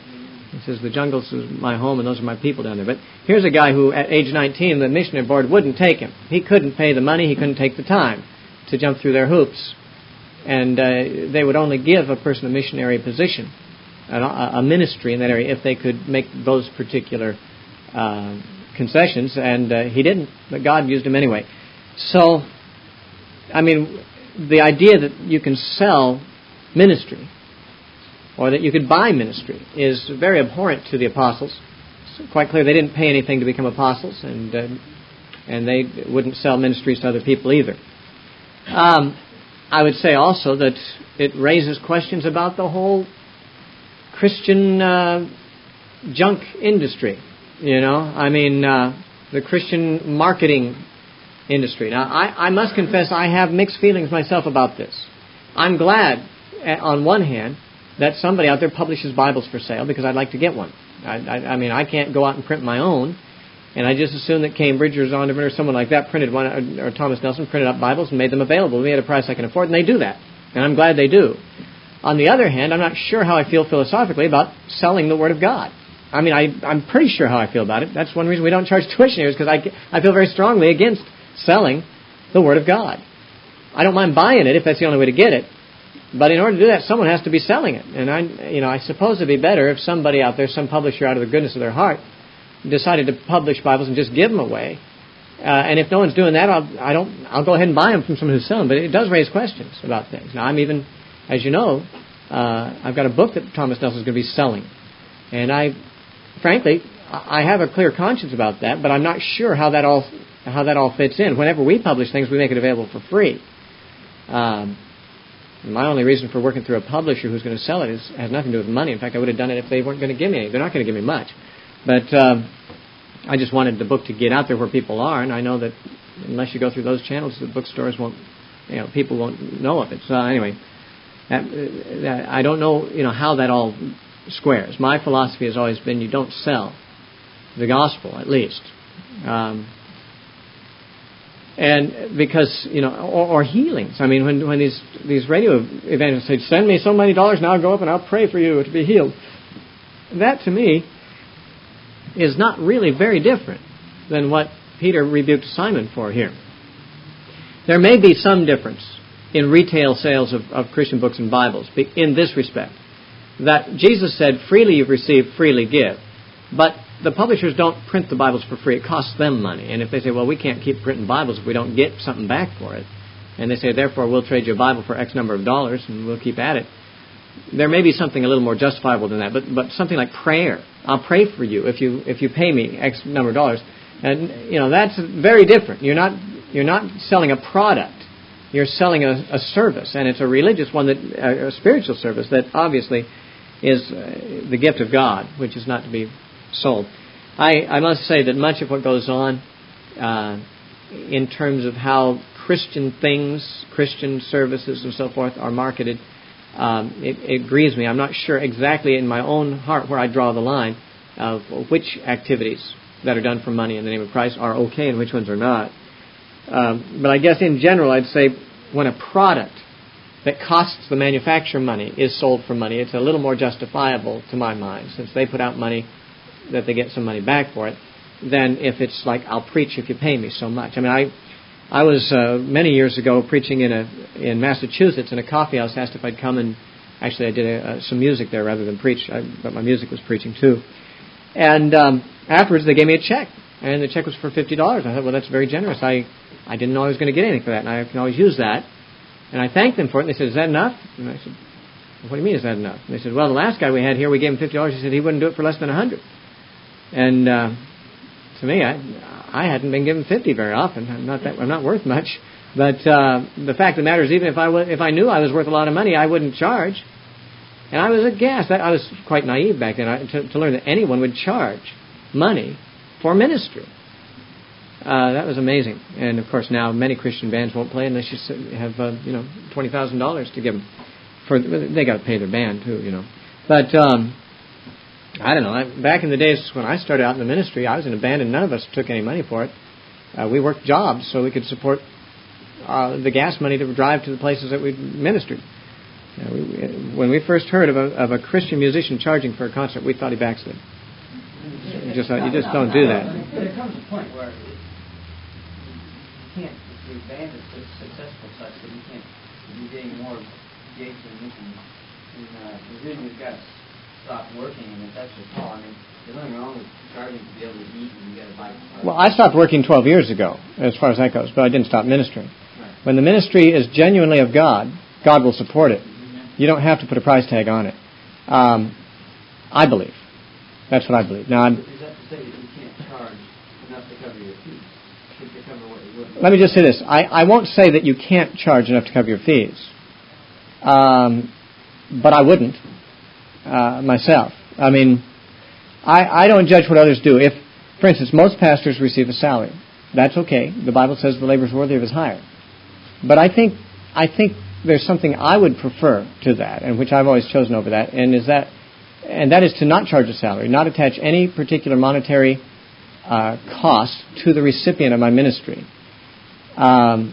He says, the jungles is my home and those are my people down there. But here's a guy who, at age 19, the missionary board wouldn't take him. He couldn't pay the money. He couldn't take the time to jump through their hoops. And they would only give a person a missionary position, a ministry in that area, if they could make those particular concessions. And he didn't, but God used him anyway. So, I mean, the idea that you can sell ministry or that you could buy ministry is very abhorrent to the apostles. It's quite clear they didn't pay anything to become apostles, and they wouldn't sell ministries to other people either. I would say also that it raises questions about the whole Christian junk industry. You know, I mean, the Christian marketing industry. Now, I must confess I have mixed feelings myself about this. I'm glad, on one hand, that somebody out there publishes Bibles for sale because I'd like to get one. I mean, I can't go out and print my own, and I just assume that Cambridge or Zondervan or someone like that printed one, or Thomas Nelson printed up Bibles and made them available to me at a price I can afford, and they do that. And I'm glad they do. On the other hand, I'm not sure how I feel philosophically about selling the Word of God. I mean, I'm pretty sure how I feel about it. That's one reason we don't charge tuition here, is because I feel very strongly against selling the Word of God. I don't mind buying it if that's the only way to get it. But in order to do that, someone has to be selling it. And I suppose it'd be better if somebody out there, some publisher out of the goodness of their heart, decided to publish Bibles and just give them away. And if no one's doing that, I'll go ahead and buy them from someone who's selling. But it does raise questions about things. Now, I'm even, as you know, I've got a book that Thomas Nelson's going to be selling. And frankly, I have a clear conscience about that, but I'm not sure how that all fits in. Whenever we publish things, we make it available for free. My only reason for working through a publisher who's going to sell it has nothing to do with money. In fact, I would have done it if they weren't going to give me any. They're not going to give me much. But I just wanted the book to get out there where people are, and I know that unless you go through those channels, the bookstores won't, people won't know of it. So anyway, I don't know, how that all squares. My philosophy has always been you don't sell the gospel, at least. And because, or healings. I mean, when these radio evangelists say, send me so many dollars and I'll go up and I'll pray for you to be healed. That, to me, is not really very different than what Peter rebuked Simon for here. There may be some difference in retail sales of Christian books and Bibles in this respect. That Jesus said, freely you've received, freely give. But the publishers don't print the Bibles for free. It costs them money. And if they say, well, we can't keep printing Bibles if we don't get something back for it, and they say, therefore, we'll trade you a Bible for X number of dollars and we'll keep at it, there may be something a little more justifiable than that. But something like prayer. I'll pray for you if you pay me X number of dollars. And, that's very different. You're not selling a product. You're selling a service. And it's a religious one, a spiritual service that obviously is the gift of God, which is not to be sold. I must say that much of what goes on in terms of how Christian things, Christian services and so forth are marketed, it grieves me. I'm not sure exactly in my own heart where I draw the line of which activities that are done for money in the name of Christ are okay and which ones are not. But I guess in general I'd say when a product that costs the manufacturer money is sold for money, it's a little more justifiable to my mind, since they put out money that they get some money back for it, than if it's like, I'll preach if you pay me so much. I mean, I was many years ago preaching in Massachusetts in a coffee house, asked if I'd come, and actually I did some music there rather than preach, but my music was preaching too. And afterwards they gave me a check, and the check was for $50. I thought, well, that's very generous. I didn't know I was going to get anything for that, and I can always use that. And I thanked them for it, and they said, is that enough? And I said, what do you mean, is that enough? And they said, well, the last guy we had here, we gave him $50. He said he wouldn't do it for less than $100. And to me, I hadn't been given $50 very often. I'm not worth much. But the fact of the matter is, even if I knew I was worth a lot of money, I wouldn't charge. And I was aghast. I was quite naive back then to learn that anyone would charge money for ministry. That was amazing. And of course, now many Christian bands won't play unless you have $20,000 to give them. They got to pay their band too, But I don't know. Back in the days when I started out in the ministry, I was in a band and none of us took any money for it. We worked jobs so we could support the gas money to drive to the places that we ministered. when we first heard of a Christian musician charging for a concert, we thought he backslid. You just don't do that. But there comes a point where you can't, if your band is successful such that you can't be getting more gigs and missions, and then you've got to stop working, and if that's your call, I mean, there's nothing wrong with charging to be able to eat and you got to buy. Well, I stopped working 12 years ago, as far as that goes, but I didn't stop ministering. Right. When the ministry is genuinely of God, God will support it. You don't have to put a price tag on it. I believe. That's what I believe. Now, is that to say that you can't charge enough to cover your fees? To cover what you would? Let me just say this. I won't say that you can't charge enough to cover your fees. But I wouldn't myself. I mean, I don't judge what others do. If, for instance, most pastors receive a salary, that's okay. The Bible says the labor is worthy of his hire. But I think there's something I would prefer to that, and which I've always chosen over that, and that is to not charge a salary, not attach any particular monetary cost to the recipient of my ministry, and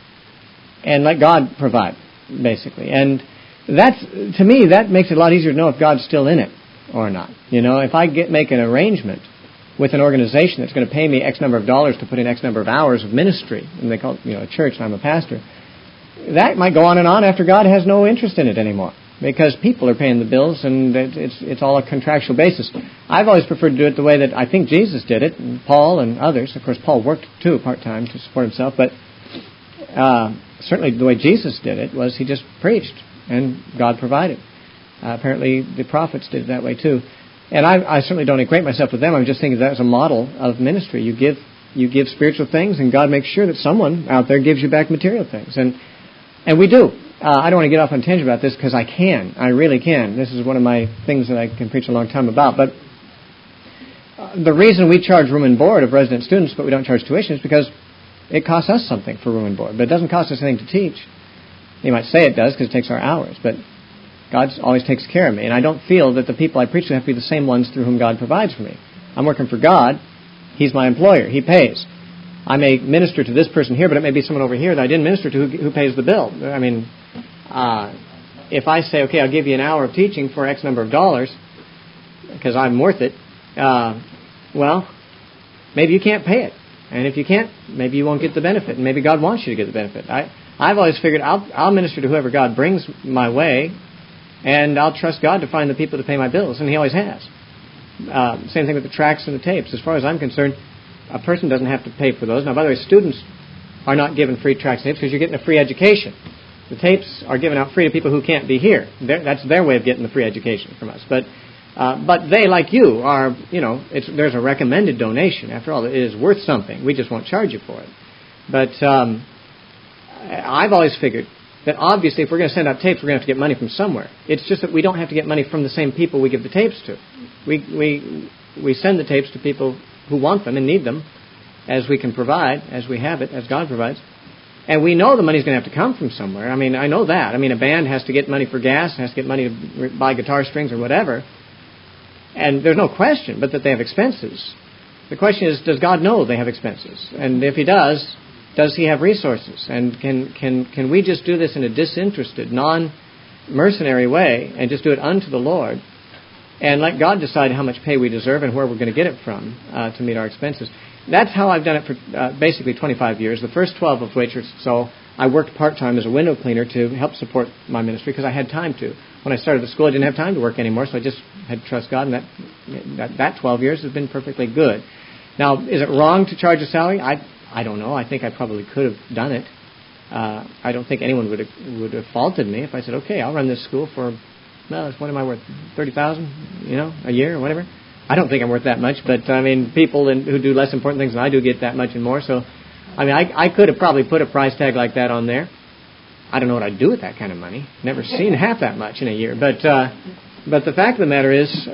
let God provide, basically. And that's, to me, that makes it a lot easier to know if God's still in it or not. You know, if I make an arrangement with an organization that's going to pay me X number of dollars to put in X number of hours of ministry, and they call it, a church, and I'm a pastor, that might go on and on after God has no interest in it anymore, because people are paying the bills, and it's all a contractual basis. I've always preferred to do it the way that I think Jesus did it, and Paul and others. Of course, Paul worked too part-time to support himself, but certainly the way Jesus did it was he just preached, and God provided. Apparently the prophets did it that way too. And I certainly don't equate myself with them. I'm just thinking that as a model of ministry. You give spiritual things, and God makes sure that someone out there gives you back material things. And we do. I don't want to get off on a tangent about this because I can. I really can. This is one of my things that I can preach a long time about. But the reason we charge room and board of resident students, but we don't charge tuition, is because it costs us something for room and board. But it doesn't cost us anything to teach. You might say it does because it takes our hours, but God always takes care of me. And I don't feel that the people I preach to have to be the same ones through whom God provides for me. I'm working for God. He's my employer. He pays. I may minister to this person here, but it may be someone over here that I didn't minister to who pays the bill. I mean, if I say, okay, I'll give you an hour of teaching for X number of dollars because I'm worth it, well, maybe you can't pay it. And if you can't, maybe you won't get the benefit. And maybe God wants you to get the benefit. I've always figured I'll minister to whoever God brings my way, and I'll trust God to find the people to pay my bills, and He always has. Same thing with the tracts and the tapes. As far as I'm concerned, a person doesn't have to pay for those. Now, by the way, students are not given free tracts and tapes because you're getting a free education. The tapes are given out free to people who can't be here. That's their way of getting the free education from us. But they, like you, are, there's a recommended donation. After all, it is worth something. We just won't charge you for it. But I've always figured that obviously if we're going to send out tapes, we're going to have to get money from somewhere. It's just that we don't have to get money from the same people we give the tapes to. We send the tapes to people who want them and need them, as we can provide, as we have it, as God provides. And we know the money's going to have to come from somewhere. I mean, I know that. I mean, a band has to get money for gas, has to get money to buy guitar strings or whatever. And there's no question but that they have expenses. The question is, does God know they have expenses? And if He does He have resources? And can we just do this in a disinterested, non-mercenary way and just do it unto the Lord and let God decide how much pay we deserve and where we're going to get it from to meet our expenses? That's how I've done it for basically 25 years, the first 12 of which are so I worked part-time as a window cleaner to help support my ministry because I had time to. When I started the school, I didn't have time to work anymore, so I just had to trust God, and that 12 years has been perfectly good. Now, is it wrong to charge a salary? I don't know. I think I probably could have done it. I don't think anyone would have faulted me if I said, okay, I'll run this school for, what am I worth, $30,000, a year or whatever. I don't think I'm worth that much, but, I mean, people who do less important things than I do get that much and more. So, I mean, I could have probably put a price tag like that on there. I don't know what I'd do with that kind of money. Never seen half that much in a year. But the fact of the matter is,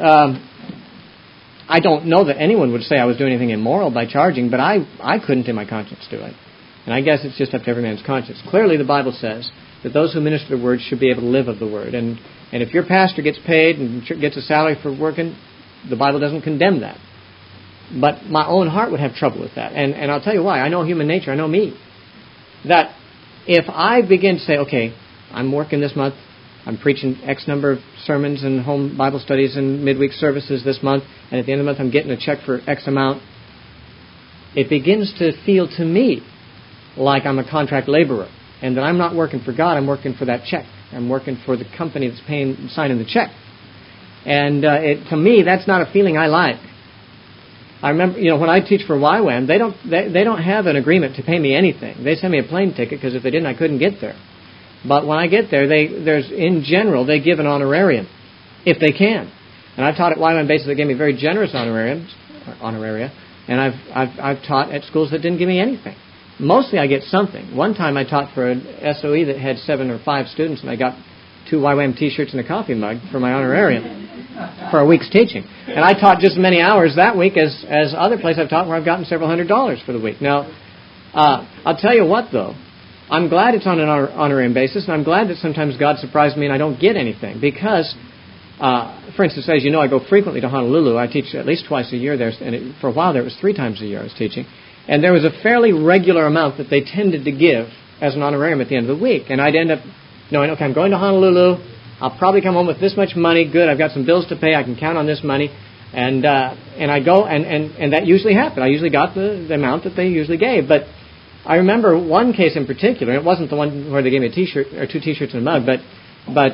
I don't know that anyone would say I was doing anything immoral by charging, but I couldn't in my conscience do it. And I guess it's just up to every man's conscience. Clearly, the Bible says that those who minister the Word should be able to live of the Word. And if your pastor gets paid and gets a salary for working, the Bible doesn't condemn that. But my own heart would have trouble with that. And I'll tell you why. I know human nature. I know me. That if I begin to say, okay, I'm working this month I'm preaching X number of sermons and home Bible studies and midweek services this month, and at the end of the month I'm getting a check for X amount. It begins to feel to me like I'm a contract laborer, and that I'm not working for God, I'm working for that check. I'm working for the company that's signing the check. And to me, that's not a feeling I like. I remember, when I teach for YWAM, they don't have an agreement to pay me anything. They send me a plane ticket because if they didn't, I couldn't get there. But when I get there, in general, they give an honorarium if they can. And I've taught at YWAM bases that gave me very generous honoraria, and I've taught at schools that didn't give me anything. Mostly I get something. One time I taught for an SOE that had 7 or 5 students, and I got 2 YWAM T-shirts and a coffee mug for my honorarium for a week's teaching. And I taught just as many hours that week as other places I've taught where I've gotten several $100s for the week. Now, I'll tell you what, though. I'm glad it's on an honorarium basis, and I'm glad that sometimes God surprised me and I don't get anything. Because, for instance, as you know, I go frequently to Honolulu. I teach at least twice a year there, and for a while there it was 3 times a year I was teaching. And there was a fairly regular amount that they tended to give as an honorarium at the end of the week. And I'd end up knowing, okay, I'm going to Honolulu. I'll probably come home with this much money. Good, I've got some bills to pay. I can count on this money. And I go, and that usually happened. I usually got the amount that they usually gave. But I remember one case in particular. It wasn't the one where they gave me a T-shirt or 2 T-shirts and a mug, but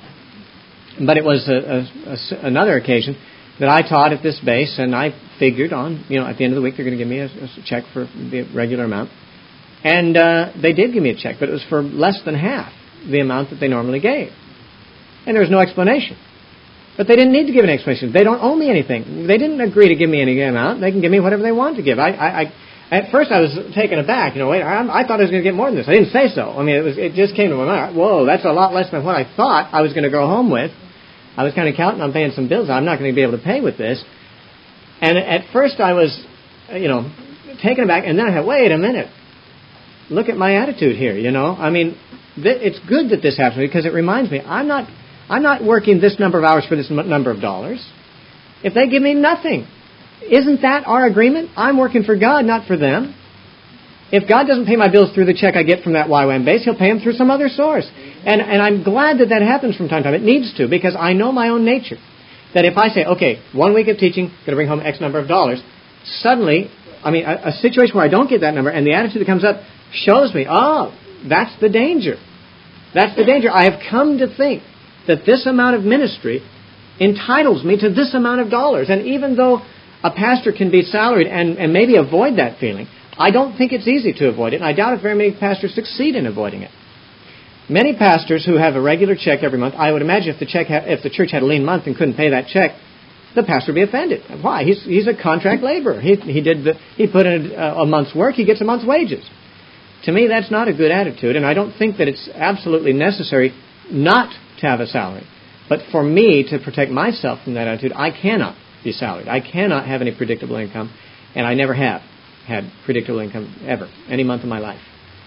it was another occasion that I taught at this base, and I figured on, at the end of the week they're going to give me a check for the regular amount. And they did give me a check, but it was for less than half the amount that they normally gave. And there was no explanation. But they didn't need to give an explanation. They don't owe me anything. They didn't agree to give me any amount. They can give me whatever they want to give. At first I was taken aback. I thought I was going to get more than this. I didn't say so. I mean, it just came to my mind. Whoa, that's a lot less than what I thought I was going to go home with. I was kind of counting on paying some bills. I'm not going to be able to pay with this. And at first I was, taken aback. And then I thought, wait a minute. Look at my attitude here, I mean, it's good that this happens to me because it reminds me, I'm not working this number of hours for this number of dollars. If they give me nothing, isn't that our agreement? I'm working for God, not for them. If God doesn't pay my bills through the check I get from that YWAM base, He'll pay them through some other source. And I'm glad that happens from time to time. It needs to, because I know my own nature. That if I say, okay, 1 week of teaching, going to bring home X number of dollars, suddenly, a situation where I don't get that number, and the attitude that comes up shows me, that's the danger. That's the danger. I have come to think that this amount of ministry entitles me to this amount of dollars. And even though a pastor can be salaried and maybe avoid that feeling, I don't think it's easy to avoid it, and I doubt if very many pastors succeed in avoiding it. Many pastors who have a regular check every month, I would imagine if the church had a lean month and couldn't pay that check, the pastor would be offended. Why? He's a contract laborer. He put in a month's work, he gets a month's wages. To me, that's not a good attitude, and I don't think that it's absolutely necessary not to have a salary. But for me to protect myself from that attitude, I cannot be salaried. I cannot have any predictable income, and I never have had predictable income ever, any month of my life,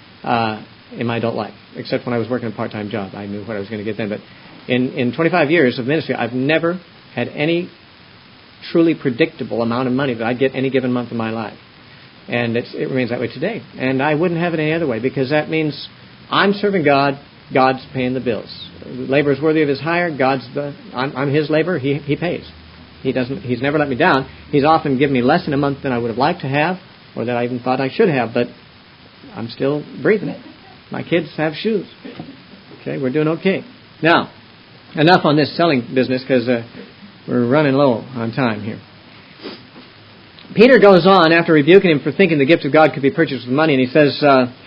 in my adult life, except when I was working a part-time job. I knew what I was going to get then. But in 25 years of ministry, I've never had any truly predictable amount of money that I get any given month of my life. And it remains that way today. And I wouldn't have it any other way, because that means I'm serving God, God's paying the bills. Labor is worthy of His hire, I'm His labor, He pays. He's never let me down. He's often given me less in a month than I would have liked to have, or that I even thought I should have, but I'm still breathing. My kids have shoes. Okay, we're doing okay. Now, enough on this selling business, because we're running low on time here. Peter goes on, after rebuking him for thinking the gift of God could be purchased with money, and he says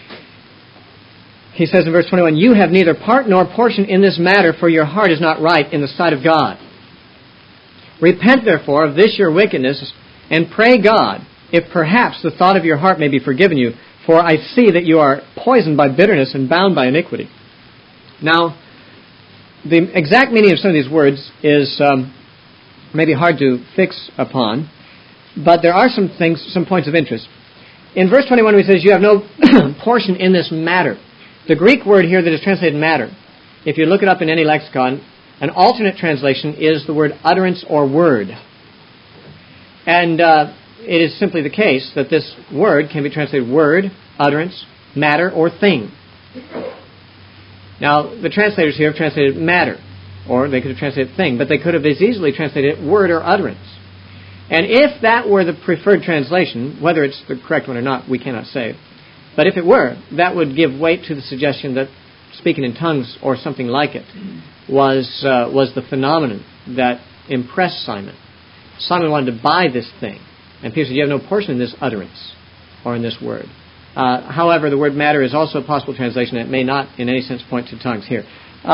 in verse 21, "You have neither part nor portion in this matter, for your heart is not right in the sight of God. Repent, therefore, of this your wickedness, and pray God, if perhaps the thought of your heart may be forgiven you, for I see that you are poisoned by bitterness and bound by iniquity." Now, the exact meaning of some of these words is maybe hard to fix upon, but there are some points of interest. In verse 21, he says, "You have no portion in this matter." The Greek word here that is translated matter, if you look it up in any lexicon, an alternate translation is the word utterance or word. And it is simply the case that this word can be translated word, utterance, matter, or thing. Now, the translators here have translated matter, or they could have translated thing, but they could have as easily translated it word or utterance. And if that were the preferred translation, whether it's the correct one or not, we cannot say. But if it were, that would give weight to the suggestion that speaking in tongues or something like it was the phenomenon that impressed Simon. Simon wanted to buy this thing. And Peter said, you have no portion in this utterance or in this word. However, the word matter is also a possible translation. It may not in any sense point to tongues here.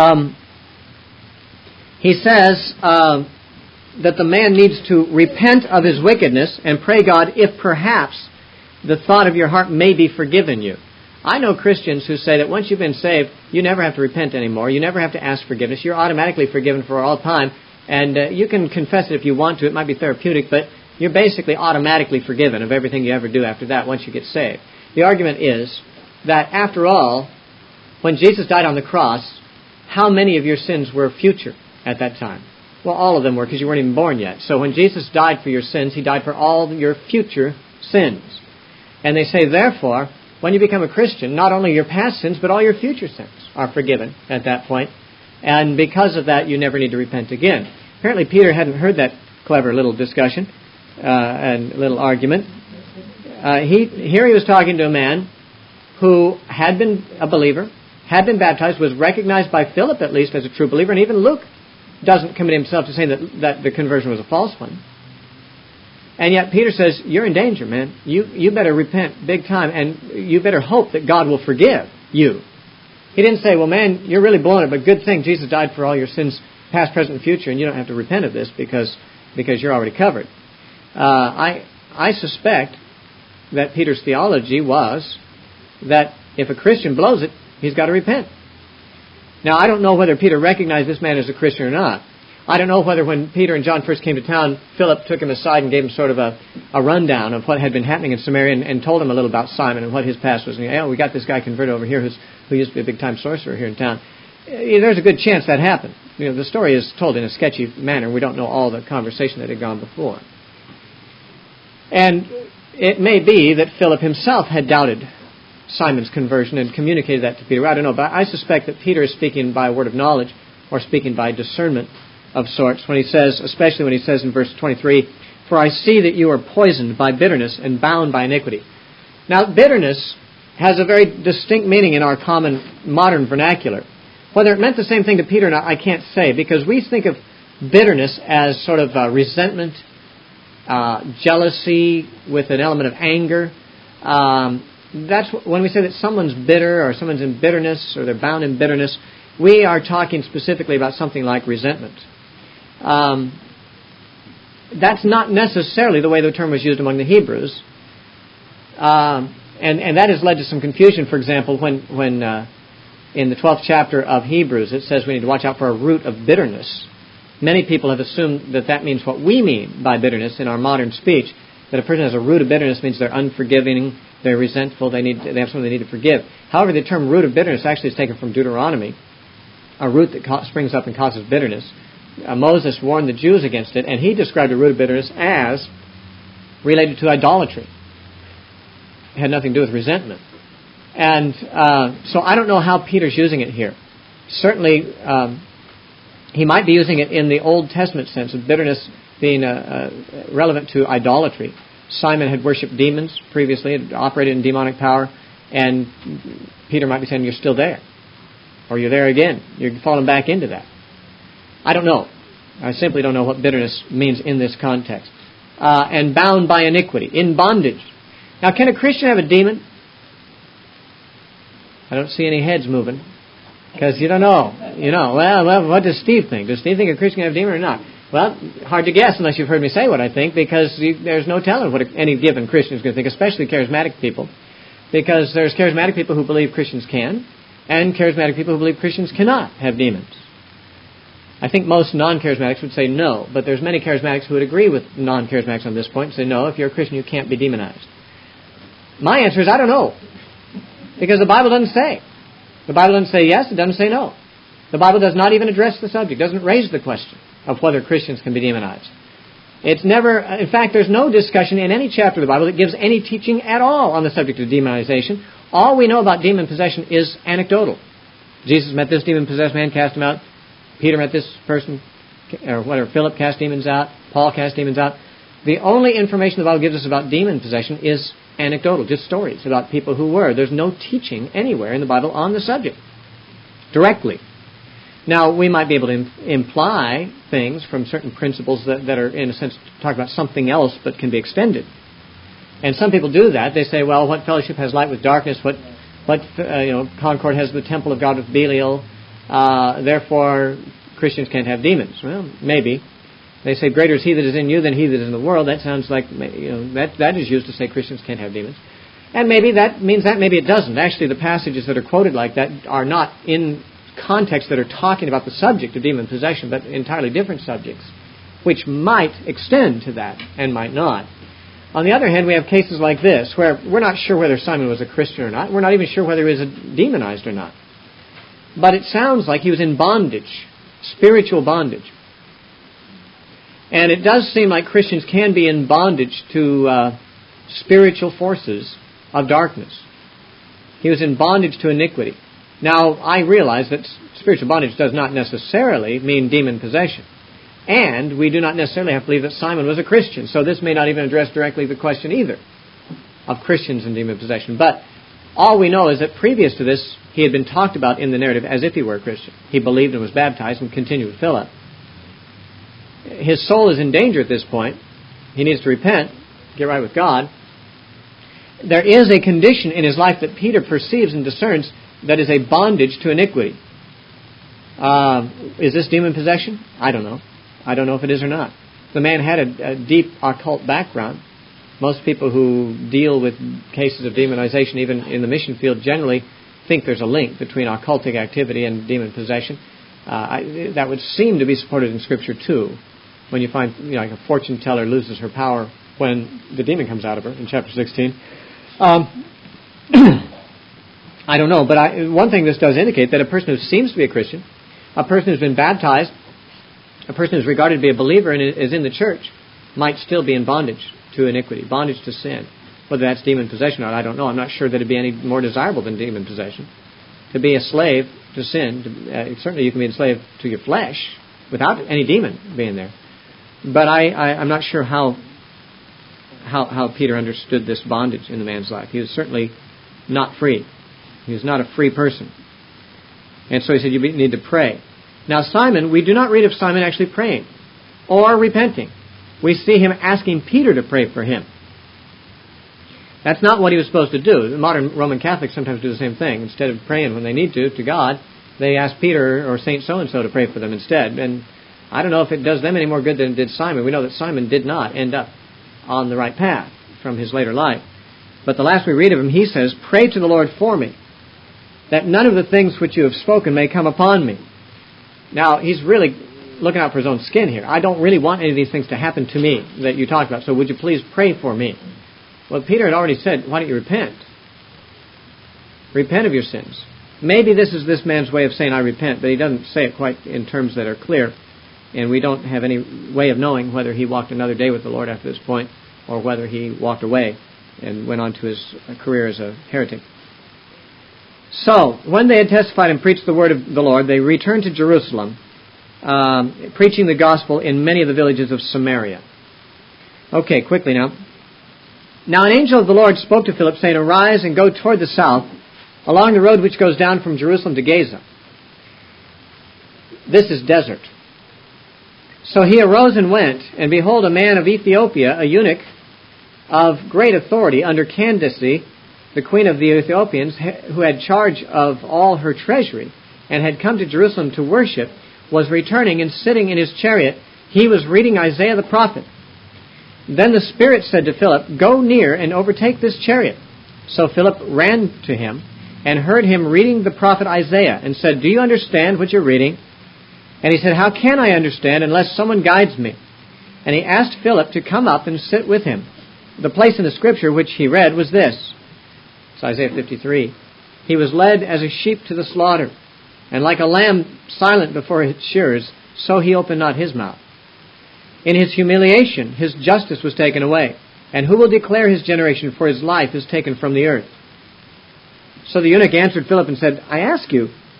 He says that the man needs to repent of his wickedness and pray God if perhaps the thought of your heart may be forgiven you. I know Christians who say that once you've been saved, you never have to repent anymore. You never have to ask forgiveness. You're automatically forgiven for all time. And you can confess it if you want to. It might be therapeutic, but you're basically automatically forgiven of everything you ever do after that once you get saved. The argument is that after all, when Jesus died on the cross, how many of your sins were future at that time? Well, all of them were because you weren't even born yet. So when Jesus died for your sins, He died for all your future sins. And they say, therefore, when you become a Christian, not only your past sins, but all your future sins are forgiven at that point. And because of that, you never need to repent again. Apparently, Peter hadn't heard that clever little discussion and little argument. Here he was talking to a man who had been a believer, had been baptized, was recognized by Philip at least as a true believer, and even Luke doesn't commit himself to saying that the conversion was a false one. And yet Peter says, you're in danger, man. You better repent big time, and you better hope that God will forgive you. He didn't say, well, man, you're really blowing it, but good thing Jesus died for all your sins, past, present, and future, and you don't have to repent of this because you're already covered. I suspect that Peter's theology was that if a Christian blows it, he's got to repent. Now, I don't know whether Peter recognized this man as a Christian or not. I don't know whether when Peter and John first came to town, Philip took him aside and gave him sort of a rundown of what had been happening in Samaria and told him a little about Simon and what his past was. And, we got this guy converted over here who used to be a big-time sorcerer here in town. There's a good chance that happened. The story is told in a sketchy manner. We don't know all the conversation that had gone before. And it may be that Philip himself had doubted Simon's conversion and communicated that to Peter. I don't know, but I suspect that Peter is speaking by a word of knowledge or speaking by discernment of sorts when he says, especially when he says in verse 23, for I see that you are poisoned by bitterness and bound by iniquity. Now, bitterness has a very distinct meaning in our common modern vernacular. Whether it meant the same thing to Peter or not, I can't say, because we think of bitterness as sort of resentment, jealousy with an element of anger. That's when we say that someone's bitter or someone's in bitterness or they're bound in bitterness, we are talking specifically about something like resentment. That's not necessarily the way the term was used among the Hebrews. And that has led to some confusion. For example, when in the 12th chapter of Hebrews it says we need to watch out for a root of bitterness. Many people have assumed that means what we mean by bitterness in our modern speech, that a person has a root of bitterness means they're unforgiving, they're resentful, they have something they need to forgive. However, the term root of bitterness actually is taken from Deuteronomy, a root that springs up and causes bitterness. Moses warned the Jews against it, and he described a root of bitterness as related to idolatry. It had nothing to do with resentment. And so I don't know how Peter's using it here. Certainly, he might be using it in the Old Testament sense of bitterness being relevant to idolatry. Simon had worshipped demons previously, had operated in demonic power, and Peter might be saying, you're still there. Or you're there again. You're falling back into that. I don't know. I simply don't know what bitterness means in this context. And bound by iniquity, in bondage. Now, can a Christian have a demon? I don't see any heads moving. Because you don't know. Well, what does Steve think? Does Steve think a Christian can have a demon or not? Well, hard to guess unless you've heard me say what I think, because there's no telling what any given Christian is going to think, especially charismatic people. Because there's charismatic people who believe Christians can, and charismatic people who believe Christians cannot have demons. I think most non-charismatics would say no, but there's many charismatics who would agree with non-charismatics on this point and say, no, if you're a Christian, you can't be demonized. My answer is, I don't know. Because the Bible doesn't say. The Bible doesn't say yes, it doesn't say no. The Bible does not even address the subject, doesn't raise the question of whether Christians can be demonized. It's never, in fact, there's no discussion in any chapter of the Bible that gives any teaching at all on the subject of demonization. All we know about demon possession is anecdotal. Jesus met this demon-possessed man, cast him out. Peter met this person, or whatever, Philip cast demons out. Paul cast demons out. The only information the Bible gives us about demon possession is anecdotal, just stories about people who were. There's no teaching anywhere in the Bible on the subject, directly. Now, we might be able to imply things from certain principles that are, in a sense, talk about something else but can be extended. And some people do that. They say, well, what fellowship has light with darkness? What concord has the temple of God with Belial? Therefore, Christians can't have demons. Well, maybe. They say, greater is he that is in you than he that is in the world. That sounds like, that is used to say Christians can't have demons. And maybe that means that, maybe it doesn't. Actually, the passages that are quoted like that are not in context that are talking about the subject of demon possession, but entirely different subjects, which might extend to that and might not. On the other hand, we have cases like this, where we're not sure whether Simon was a Christian or not. We're not even sure whether he was demonized or not. But it sounds like he was in bondage, spiritual bondage. And it does seem like Christians can be in bondage to spiritual forces of darkness. He was in bondage to iniquity. Now, I realize that spiritual bondage does not necessarily mean demon possession. And we do not necessarily have to believe that Simon was a Christian. So this may not even address directly the question either of Christians and demon possession. But all we know is that previous to this, he had been talked about in the narrative as if he were a Christian. He believed and was baptized and continued with Philip. His soul is in danger at this point. He needs to repent, get right with God. There is a condition in his life that Peter perceives and discerns that is a bondage to iniquity. Is this demon possession? I don't know. I don't know if it is or not. The man had a deep occult background. Most people who deal with cases of demonization, even in the mission field, generally think there's a link between occultic activity and demon possession. That would seem to be supported in Scripture too. When you find, like a fortune teller loses her power when the demon comes out of her in chapter 16. I don't know, but one thing this does indicate, that a person who seems to be a Christian, a person who's been baptized, a person who's regarded to be a believer and is in the church, might still be in bondage to iniquity, bondage to sin. Whether that's demon possession or not, I don't know. I'm not sure that it'd be any more desirable than demon possession. To be a slave to sin, certainly you can be enslaved to your flesh without any demon being there. But I'm not sure how Peter understood this bondage in the man's life. He was certainly not free. He was not a free person. And so he said, you need to pray. Now Simon, we do not read of Simon actually praying or repenting. We see him asking Peter to pray for him. That's not what he was supposed to do. The modern Roman Catholics sometimes do the same thing. Instead of praying when they need to God, they ask Peter or Saint so-and-so to pray for them instead. And I don't know if it does them any more good than it did Simon. We know that Simon did not end up on the right path from his later life. But the last we read of him, he says, pray to the Lord for me, that none of the things which you have spoken may come upon me. Now, he's really looking out for his own skin here. I don't really want any of these things to happen to me that you talked about, so would you please pray for me? Well, Peter had already said, why don't you repent? Repent of your sins. Maybe this is this man's way of saying I repent, but he doesn't say it quite in terms that are clear. And we don't have any way of knowing whether he walked another day with the Lord after this point, or whether he walked away and went on to his career as a heretic. So, when they had testified and preached the word of the Lord, they returned to Jerusalem, preaching the gospel in many of the villages of Samaria. Okay, quickly now. Now an angel of the Lord spoke to Philip, saying, arise and go toward the south, along the road which goes down from Jerusalem to Gaza. This is desert. So he arose and went, and behold, a man of Ethiopia, a eunuch of great authority under Candace, the queen of the Ethiopians, who had charge of all her treasury, and had come to Jerusalem to worship, was returning and sitting in his chariot. He was reading Isaiah the prophet. Then the Spirit said to Philip, go near and overtake this chariot. So Philip ran to him and heard him reading the prophet Isaiah, and said, do you understand what you're reading? And he said, how can I understand unless someone guides me? And he asked Philip to come up and sit with him. The place in the Scripture which he read was this. It's Isaiah 53. He was led as a sheep to the slaughter, and like a lamb silent before its shearers, so he opened not his mouth. In his humiliation, his justice was taken away. And who will declare his generation? For his life is taken from the earth. So the eunuch answered Philip and said, I ask you,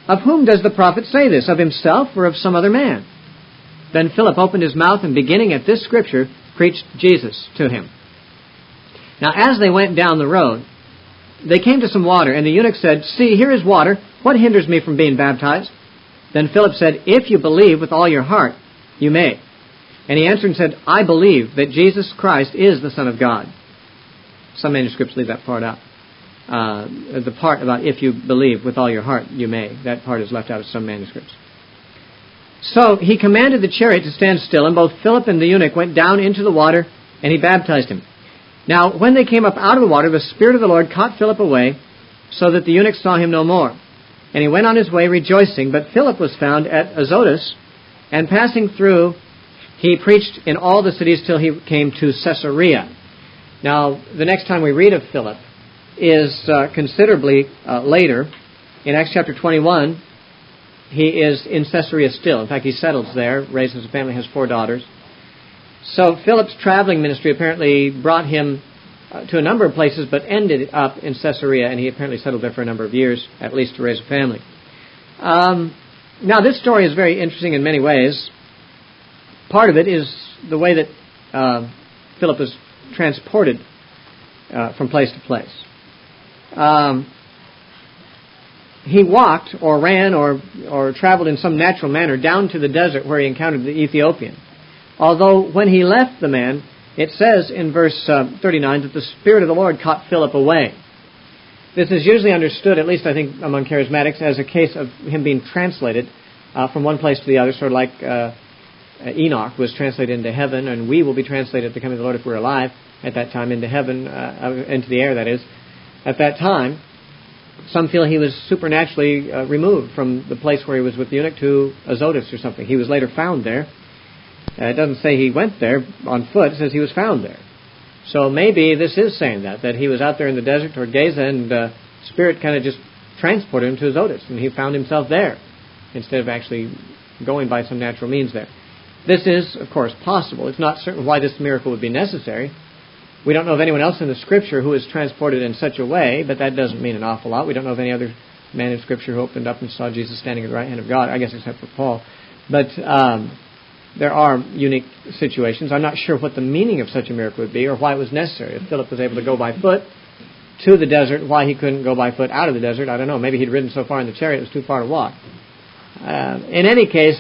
"Of whom does the prophet say this, of himself or of some other man?" Then Philip opened his mouth and, beginning at this scripture, preached Jesus to him. Now as they went down the road, they came to some water, and the eunuch said, "See, here is water. What hinders me from being baptized?" Then Philip said, "If you believe with all your heart, you may." And he answered and said, "I believe that Jesus Christ is the Son of God." Some manuscripts leave that part out. The part about "if you believe with all your heart, you may." That part is left out of some manuscripts. So he commanded the chariot to stand still, and both Philip and the eunuch went down into the water, and he baptized him. Now, when they came up out of the water, the Spirit of the Lord caught Philip away, so that the eunuch saw him no more. And he went on his way rejoicing. But Philip was found at Azotus, and passing through, he preached in all the cities till he came to Caesarea. Now, the next time we read of Philip is considerably later. In Acts chapter 21, he is in Caesarea still. In fact, he settles there, raises a family, has 4 daughters. So Philip's traveling ministry apparently brought him to a number of places, but ended up in Caesarea, and he apparently settled there for a number of years, at least to raise a family. Now, this story is very interesting in many ways. Part of it is the way that Philip is transported from place to place. He walked or ran or traveled in some natural manner down to the desert where he encountered the Ethiopian. Although when he left the man, it says in verse 39 that the Spirit of the Lord caught Philip away. This is usually understood, at least I think among charismatics, as a case of him being translated from one place to the other, sort of like Enoch was translated into heaven, and we will be translated at the coming of the Lord if we're alive at that time into heaven, into the air, that is. At that time, some feel he was supernaturally removed from the place where he was with the eunuch to Azotus or something. He was later found there. It doesn't say he went there on foot. It says he was found there. So maybe this is saying that he was out there in the desert toward Gaza, and Spirit kind of just transported him to Azotus, and he found himself there instead of actually going by some natural means there. This is, of course, possible. It's not certain why this miracle would be necessary. We don't know of anyone else in the Scripture who was transported in such a way, but that doesn't mean an awful lot. We don't know of any other man in Scripture who opened up and saw Jesus standing at the right hand of God, I guess except for Paul. But there are unique situations. I'm not sure what the meaning of such a miracle would be or why it was necessary. If Philip was able to go by foot to the desert, why he couldn't go by foot out of the desert, I don't know. Maybe he'd ridden so far in the chariot it was too far to walk. In any case,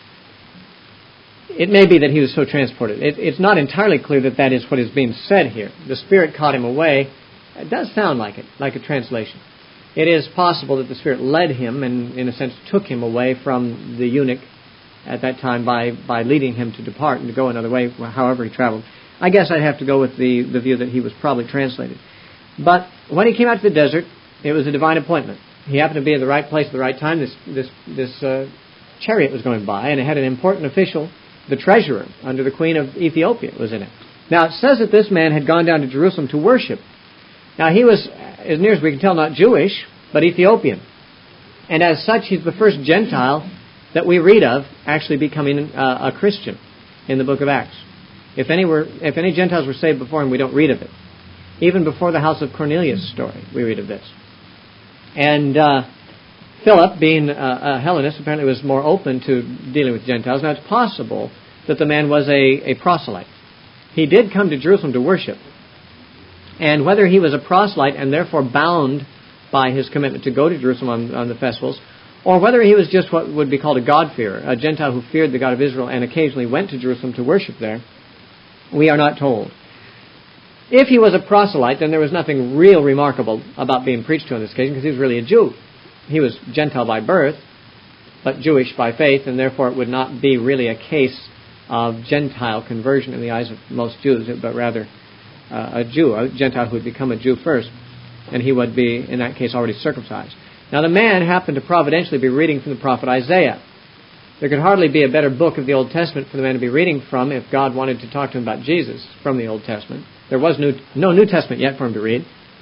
it may be that he was so transported. It's not entirely clear that that is what is being said here. The Spirit caught him away. It does sound like it, like a translation. It is possible that the Spirit led him and, in a sense, took him away from the eunuch at that time by leading him to depart and to go another way, however he traveled. I guess I'd have to go with the view that he was probably translated. But when he came out to the desert, it was a divine appointment. He happened to be in the right place at the right time. This chariot was going by, and it had an important official, the treasurer under the queen of Ethiopia, was in it. Now, it says that this man had gone down to Jerusalem to worship. Now, he was, as near as we can tell, not Jewish, but Ethiopian. And as such, he's the first Gentile that we read of actually becoming a Christian in the book of Acts. If any Gentiles were saved before him, we don't read of it. Even before the house of Cornelius story, we read of this. And Philip, being a Hellenist, apparently was more open to dealing with Gentiles. Now, it's possible that the man was a proselyte. He did come to Jerusalem to worship. And whether he was a proselyte and therefore bound by his commitment to go to Jerusalem on the festivals, or whether he was just what would be called a God-fearer, a Gentile who feared the God of Israel and occasionally went to Jerusalem to worship there, we are not told. If he was a proselyte, then there was nothing real remarkable about being preached to on this occasion, because he was really a Jew. He was Gentile by birth, but Jewish by faith, and therefore it would not be really a case of Gentile conversion in the eyes of most Jews, but rather a Jew, a Gentile who would become a Jew first, and he would be, in that case, already circumcised. Now, the man happened to providentially be reading from the prophet Isaiah. There could hardly be a better book of the Old Testament for the man to be reading from if God wanted to talk to him about Jesus from the Old Testament. There was no New Testament yet for him to read.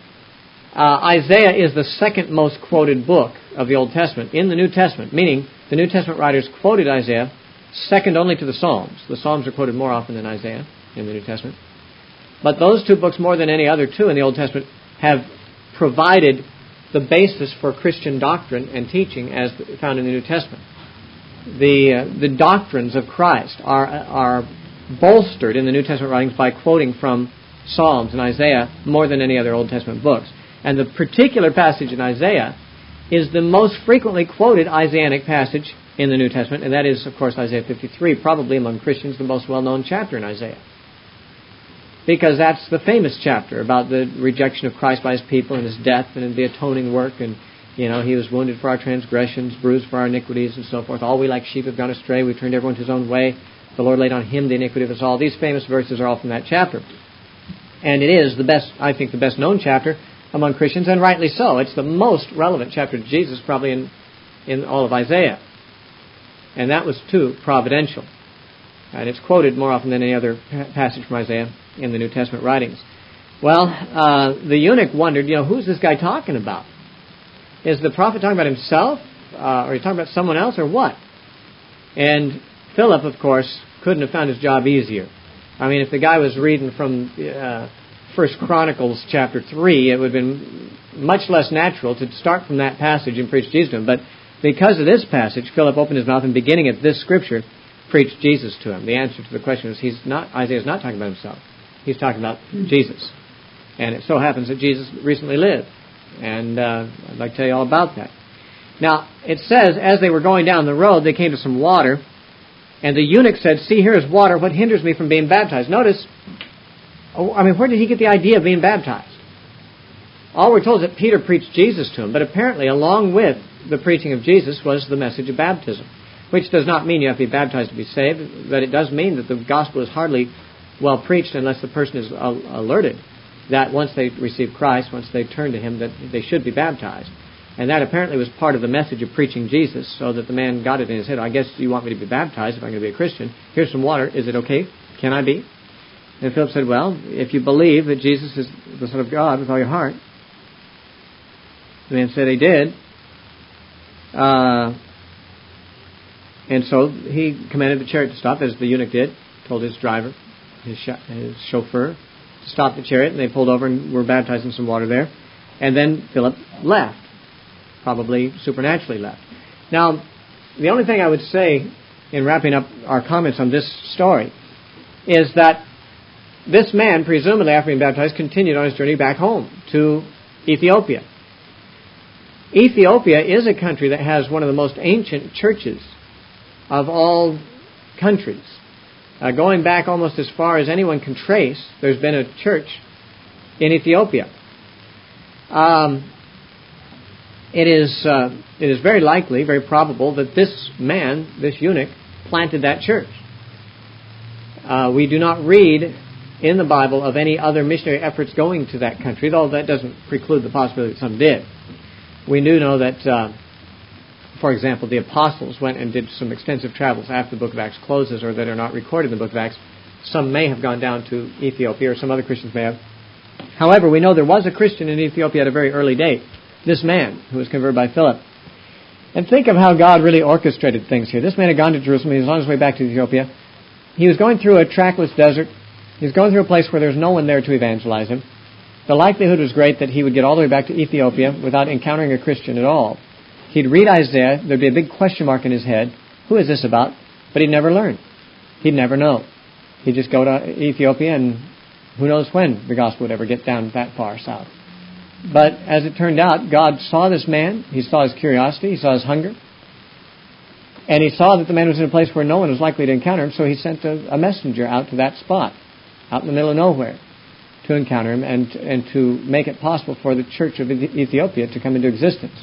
Isaiah is the second most quoted book of the Old Testament in the New Testament, meaning the New Testament writers quoted Isaiah second only to the Psalms. The Psalms are quoted more often than Isaiah in the New Testament. But those two books, more than any other two in the Old Testament, have provided the basis for Christian doctrine and teaching as found in the New Testament. The doctrines of Christ are bolstered in the New Testament writings by quoting from Psalms and Isaiah more than any other Old Testament books. And the particular passage in Isaiah is the most frequently quoted Isaianic passage in the New Testament, and that is, of course, Isaiah 53, probably among Christians the most well-known chapter in Isaiah. Because that's the famous chapter about the rejection of Christ by His people and His death and the atoning work, and, He was wounded for our transgressions, bruised for our iniquities, and so forth. All we like sheep have gone astray. We turned everyone to his own way. The Lord laid on Him the iniquity of us all. These famous verses are all from that chapter. And it is the best known chapter among Christians, and rightly so. It's the most relevant chapter to Jesus, probably in all of Isaiah. And that was, too, providential. And it's quoted more often than any other passage from Isaiah in the New Testament writings. Well, the eunuch wondered, who's this guy talking about? Is the prophet talking about himself? Or is he talking about someone else, or what? And Philip, of course, couldn't have found his job easier. I mean, if the guy was reading from 1 Chronicles chapter 3, it would have been much less natural to start from that passage and preach Jesus to him. But because of this passage, Philip opened his mouth and, beginning at this scripture, preached Jesus to him. The answer to the question is Isaiah's not talking about himself. He's talking about Jesus. And it so happens that Jesus recently lived. And I'd like to tell you all about that. Now, it says, as they were going down the road, they came to some water. And the eunuch said, "See, here is water. What hinders me from being baptized?" Notice, where did he get the idea of being baptized? All we're told is that Peter preached Jesus to him. But apparently, along with the preaching of Jesus was the message of baptism. Which does not mean you have to be baptized to be saved. But it does mean that the gospel is hardly well preached unless the person is alerted that once they receive Christ, once they turn to Him, that they should be baptized. And that apparently was part of the message of preaching Jesus, so that the man got it in his head. I guess you want me to be baptized if I'm going to be a Christian. Here's some water. Is it okay? Can I be? And Philip said, well, if you believe that Jesus is the Son of God with all your heart. The man said he did. And so he commanded the chariot to stop, as the eunuch did. Told his driver, his chauffeur, to stop the chariot. And they pulled over and were baptized in some water there. And then Philip left. Probably supernaturally left. Now, the only thing I would say in wrapping up our comments on this story is that this man, presumably after being baptized, continued on his journey back home to Ethiopia. Ethiopia is a country that has one of the most ancient churches of all countries. Going back almost as far as anyone can trace, there's been a church in Ethiopia. It is very likely, very probable, that this man, this eunuch, planted that church. We do not read in the Bible of any other missionary efforts going to that country, though that doesn't preclude the possibility that some did. We do know that, for example, the apostles went and did some extensive travels after the book of Acts closes, or that are not recorded in the book of Acts. Some may have gone down to Ethiopia, or some other Christians may have. However, we know there was a Christian in Ethiopia at a very early date. This man who was converted by Philip. And think of how God really orchestrated things here. This man had gone to Jerusalem. He was on his way back to Ethiopia. He was going through a trackless desert. He was going through a place where there's no one there to evangelize him. The likelihood was great that he would get all the way back to Ethiopia without encountering a Christian at all. He'd read Isaiah. There'd be a big question mark in his head. Who is this about? But he'd never learn. He'd never know. He'd just go to Ethiopia, and who knows when the gospel would ever get down that far south. But as it turned out, God saw this man. He saw his curiosity. He saw his hunger. And He saw that the man was in a place where no one was likely to encounter him, so He sent a messenger out to that spot, out in the middle of nowhere, to encounter him and to make it possible for the church of Ethiopia to come into existence.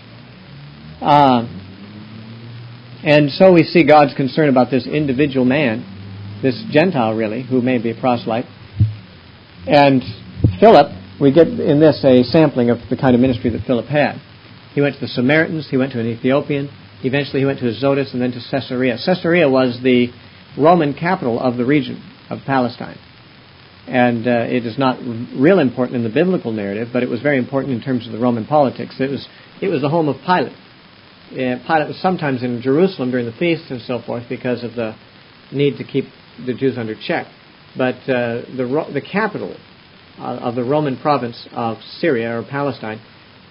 And so we see God's concern about this individual man, this Gentile really, who may be a proselyte. And Philip, we get in this a sampling of the kind of ministry that Philip had. He went to the Samaritans, he went to an Ethiopian, eventually he went to Azotus and then to Caesarea. Caesarea was the Roman capital of the region of Palestine. And it is not real important in the biblical narrative, but it was very important in terms of the Roman politics. It was the home of Pilate. Pilate was sometimes in Jerusalem during the feasts and so forth because of the need to keep the Jews under check. But the capital of the Roman province of Syria or Palestine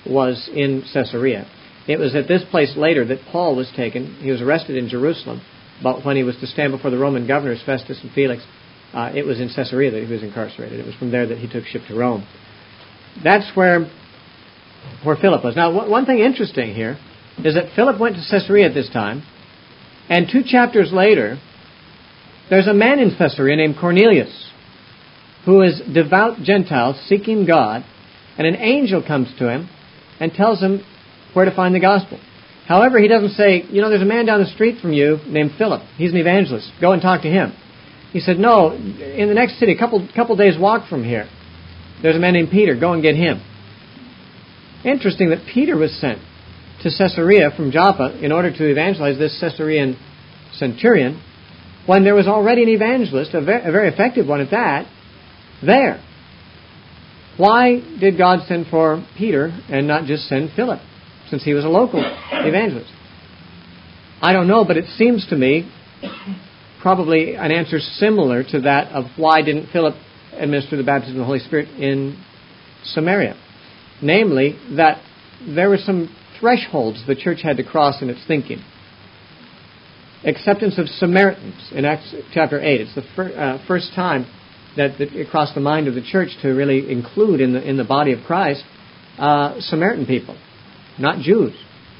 was in Caesarea. It was at this place later that Paul was taken. He was arrested in Jerusalem, but when he was to stand before the Roman governors, Festus and Felix, it was in Caesarea that he was incarcerated. It was from there that he took ship to Rome. That's where Philip was. Now, one thing interesting here is that Philip went to Caesarea at this time, and 2 chapters later, there's a man in Caesarea named Cornelius, who is devout Gentile seeking God, and an angel comes to him and tells him where to find the gospel. However, he doesn't say, there's a man down the street from you named Philip. He's an evangelist. Go and talk to him. He said, no, in the next city, a couple days' walk from here, there's a man named Peter. Go and get him. Interesting that Peter was sent to Caesarea from Joppa in order to evangelize this Caesarean centurion, when there was already an evangelist, a very effective one at that, there. Why did God send for Peter and not just send Philip, since he was a local evangelist? I don't know, but it seems to me probably an answer similar to that of why didn't Philip administer the baptism of the Holy Spirit in Samaria. Namely, that there were some thresholds the church had to cross in its thinking. Acceptance of Samaritans in Acts chapter 8. It's the first time that it crossed the mind of the church to really include in the body of Christ Samaritan people, not Jews.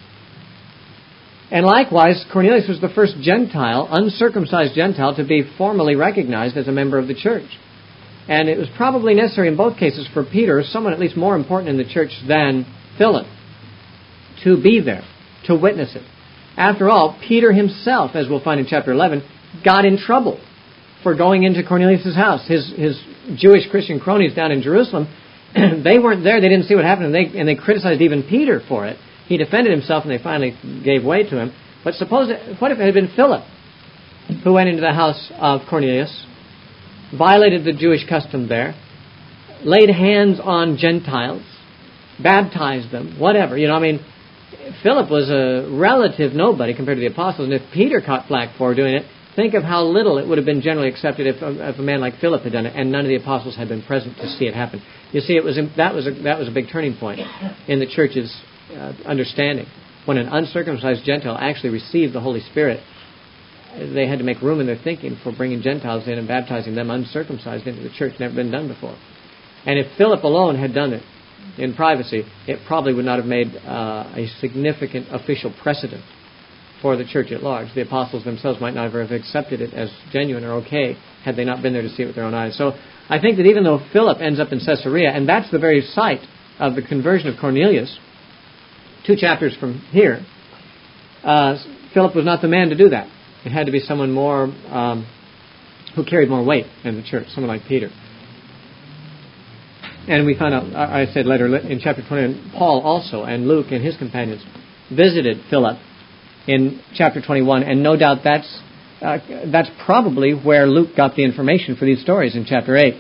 And likewise, Cornelius was the first Gentile, uncircumcised Gentile, to be formally recognized as a member of the church. And it was probably necessary in both cases for Peter, someone at least more important in the church than Philip, to be there, to witness it. After all, Peter himself, as we'll find in chapter 11, got in trouble for going into Cornelius' house. His Jewish Christian cronies down in Jerusalem, they weren't there, they didn't see what happened, and they criticized even Peter for it. He defended himself, and they finally gave way to him. But what if it had been Philip who went into the house of Cornelius, violated the Jewish custom there, laid hands on Gentiles, baptized them, whatever. Philip was a relative nobody compared to the apostles, and if Peter caught flack for doing it, think of how little it would have been generally accepted if a man like Philip had done it, and none of the apostles had been present to see it happen. You see, that was a big turning point in the church's understanding. When an uncircumcised Gentile actually received the Holy Spirit, they had to make room in their thinking for bringing Gentiles in and baptizing them uncircumcised into the church. Never been done before. And if Philip alone had done it in privacy, it probably would not have made a significant official precedent for the church at large. The apostles themselves might not have accepted it as genuine or okay had they not been there to see it with their own eyes. So I think that even though Philip ends up in Caesarea, and that's the very site of the conversion of Cornelius, 2 chapters from here, Philip was not the man to do that. It had to be someone more who carried more weight in the church, someone like Peter. And we found out, I said later in chapter 20, Paul also and Luke and his companions visited Philip in chapter 21, and no doubt that's probably where Luke got the information for these stories in chapter 8.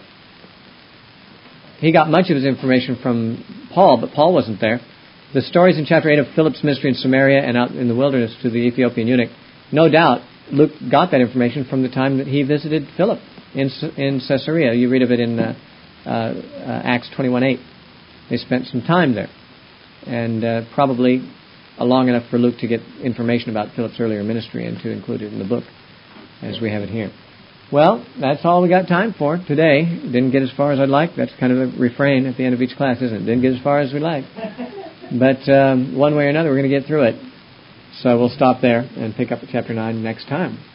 He got much of his information from Paul, but Paul wasn't there. The stories in chapter 8 of Philip's ministry in Samaria and out in the wilderness to the Ethiopian eunuch, no doubt Luke got that information from the time that he visited Philip in Caesarea. You read of it in Acts 21:8. They spent some time there, and probably long enough for Luke to get information about Philip's earlier ministry and to include it in the book as we have it here. Well, that's all we got time for today. Didn't get as far as I'd like. That's kind of a refrain at the end of each class, isn't it? Didn't get as far as we'd like. But one way or another, we're going to get through it. So we'll stop there and pick up at chapter 9 next time.